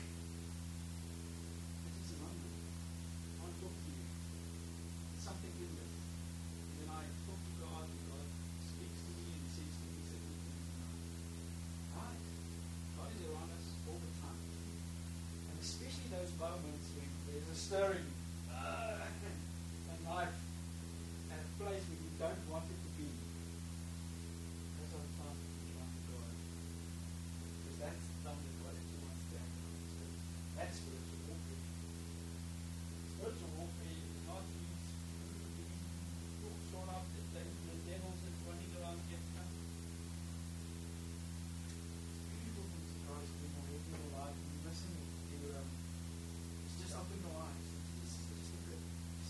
this is a number. I want to talk to you. There's something in this. And then I talk to God and God speaks to me and he says to me, right, God is around us all the time. And especially those moments when there's a stirring in life at a place where you don't want it to be. That's our time to run to God. Because that's the time that God actually wants to act on us. That's spiritual warfare. Spiritual warfare is not these sort of the devils that's running around here. It's beautiful things that God is doing in your life. And you're missing it. It's just open your eyes. It's just a good.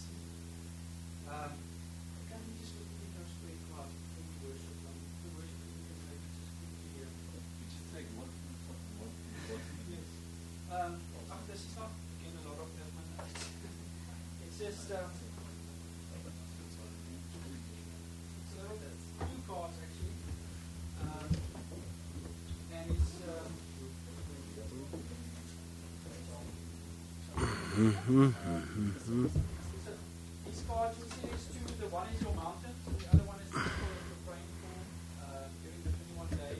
Can we just look at those great class before we worship? The worship we can make it just quickly here. You just take one. Yes. This is not, again, a lot of that. It's just it's two cards actually. And it's these cards you see is two. The one is your mountains, and the other one is the people that you're praying for during the 21 days.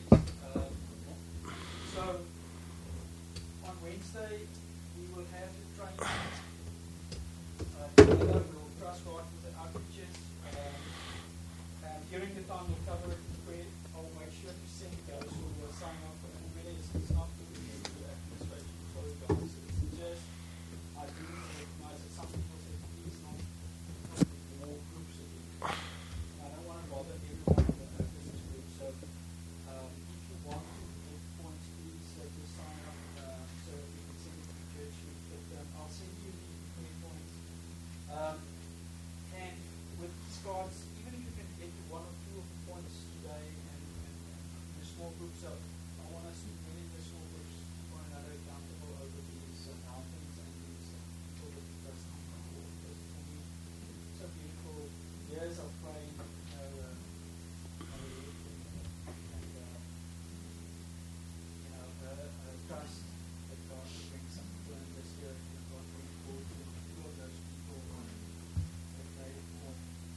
So on Wednesday we will have the training. Together we'll trust God with the outreaches. And during the time we'll cover it in prayer. I'll make sure to send those who will sign up for it. It's not to do with the administration for the guys. It's just I do recognize that some people say please not more groups of people. I don't want to bother everyone in the business group. So if you want to get points, please just sign up so that we can send it to the church. But I'll send you the 20 points. And with these cards, even if you can get to one or two of the points today and the small groups up, I want us to manage the small groups, keep one another accountable over these mountains and these people that does come from the world. For me, so beautiful. Years of praying, trust that God will bring some people in this year and God will bring forward to two of those people that they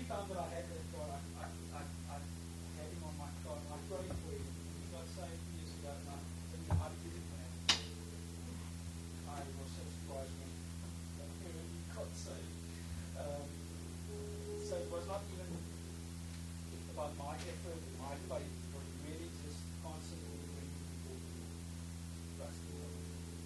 time that I had that car, I had him on my car. I prayed for him. He got saved years ago. And I didn't have. I was so surprised when he got saved. So it was not even about my effort, my faith. It was really just constantly bringing people to trust the Lord.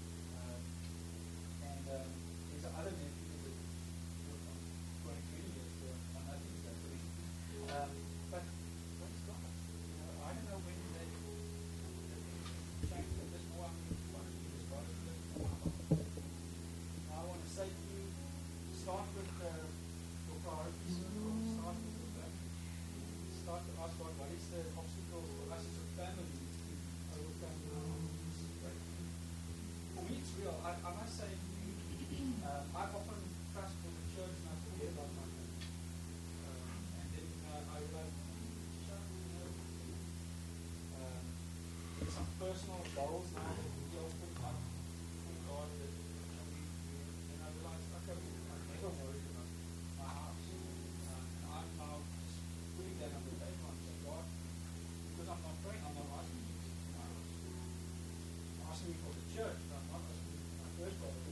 And there's other nephews that work on 20 years for one other things that way. But praise God. I don't know when they changed, but there's more I'm going to want to do as God is living in my heart. I want to say to you, start with your priorities. Start with your family. Start to ask God, what is the obstacle for us as a family to overcome this situation? For me, it's real. I must say, I often trust for the church and I forget about my family. And then I realize, there's some personal goals now that we all put up for God that and I realize, okay, I'm never worried about my house. And I'm now just putting that on the table and saying, God, because I'm not praying, I'm not asking you for my house. I'm asking you for the church, but I'm not asking you for my first brother.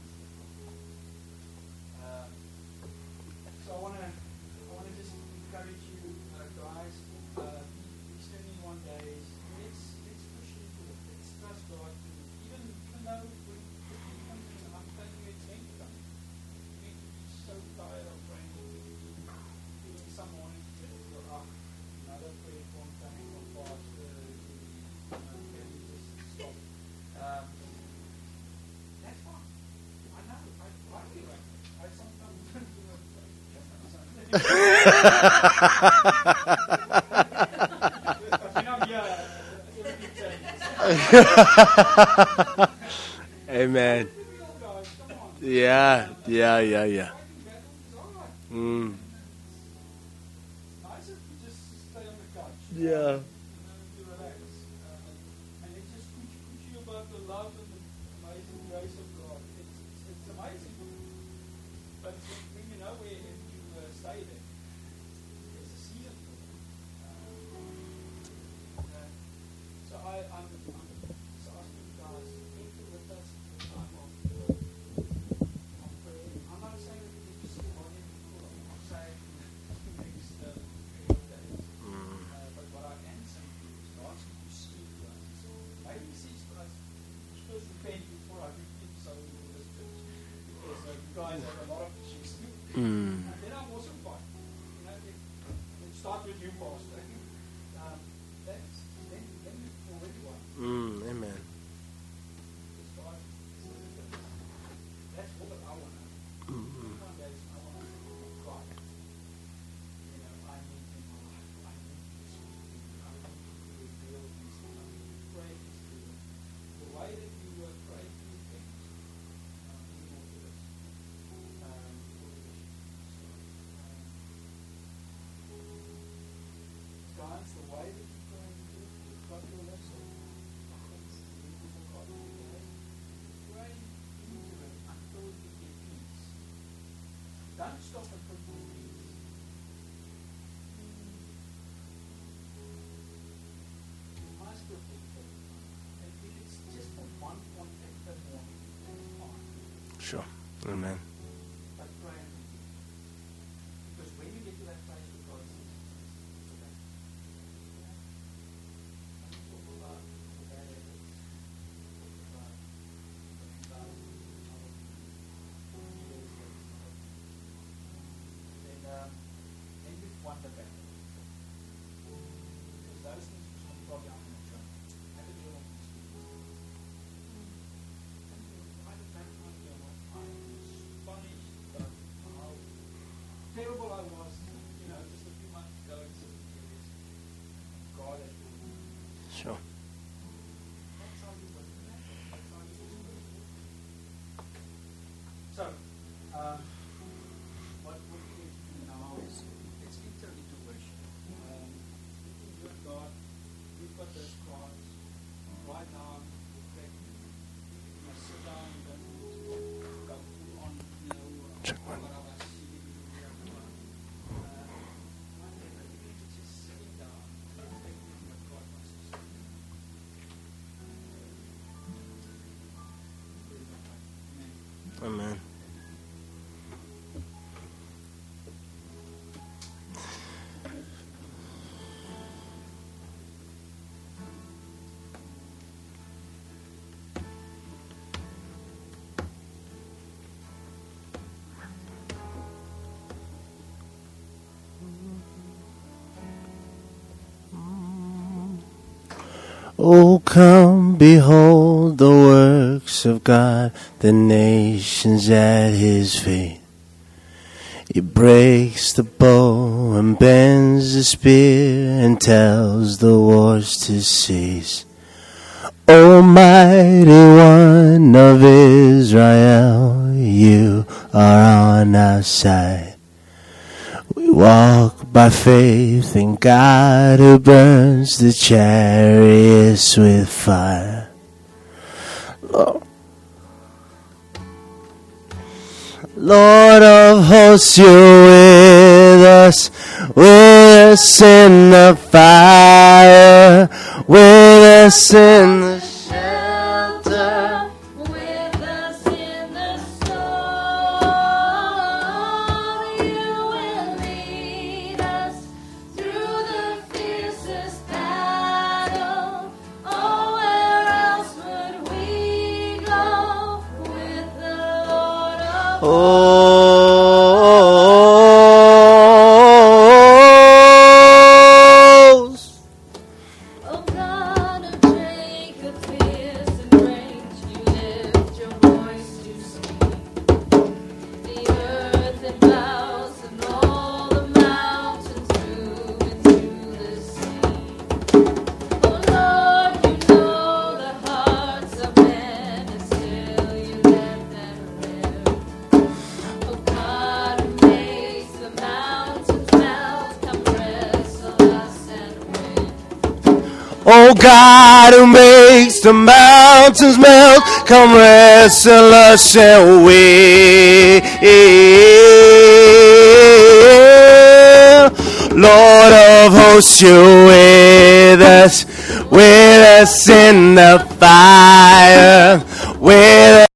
So I want to just encourage you guys, these 21 days, let's push into it. Let's trust God. Even though when it comes in, I'm telling you it's going to come. You're so tired of praying. Even some mornings you're up, another prayer form coming from pastor, can you just stop? That's fine. I know. I feel like I sometimes Amen. Yeah. Mm. nicer to just stay on the couch. Yeah. You relax. And it's just teach you about the love and the amazing grace of God. It's amazing. But when you know where if you stay there, there's a season for it. So I'm just asking you guys, enter with us in the time of prayer. I'm not saying that you need to sit on it. I'm not saying next period of days. But what I am saying to you is God is going to speak to us. So maybe He speaks to us. First repent before I repeat so we will this church. Because you guys have a lot of issues too. And then I'm also fine. Let's start with you, Pastor. Then you already won. Amen. That's all that I want to do. One day I want to cry. I need Him. I need to speak to Him. I need to reveal these things. I need to pray these things. The way that you pray through things, He will do it. Guys, the way that you pray into it, you've got your lips on. Pray into it until you get peace. Don't stop until you get peace. You must protect it. And if it's just for one point per morning, it's fine. Sure. Amen. But pray into it. Because when you get to that place with God, then you've won the battle. Because those things which will probably aren't going to change. Have a deal with these people. I don't know deal with. I'm astonished about how terrible I was, just a few months ago in certain areas. God has been. Sure. That's how you work. That's how you do it. So, what we're going to do now is let's enter into worship. You and God, we've got those cards. Right now, you must sit down. You don't need to go full on, Check one. what I see. Amen. Oh, come, behold the works of God, the nations at his feet. He breaks the bow and bends the spear and tells the wars to cease. Almighty One of Israel, you are on our side. We walk by faith in God who burns the chariots with fire. Lord of hosts, you're with us in the fire, with us in the shelter, with us in the storm. You will lead us through the fiercest battle. Oh, where else would we go with the Lord of hosts? Oh God of Jacob, fierce and great, you lift your voice to speak. The earth and clouds and all the mountains move into the sea. Oh Lord, you know the hearts of men, and still you let them live. Oh God who makes the mountains melt, come wrestle us and win. Oh God who makes the mountains melt, come wrestle us and win. Lord of hosts, you're with us in the fire, with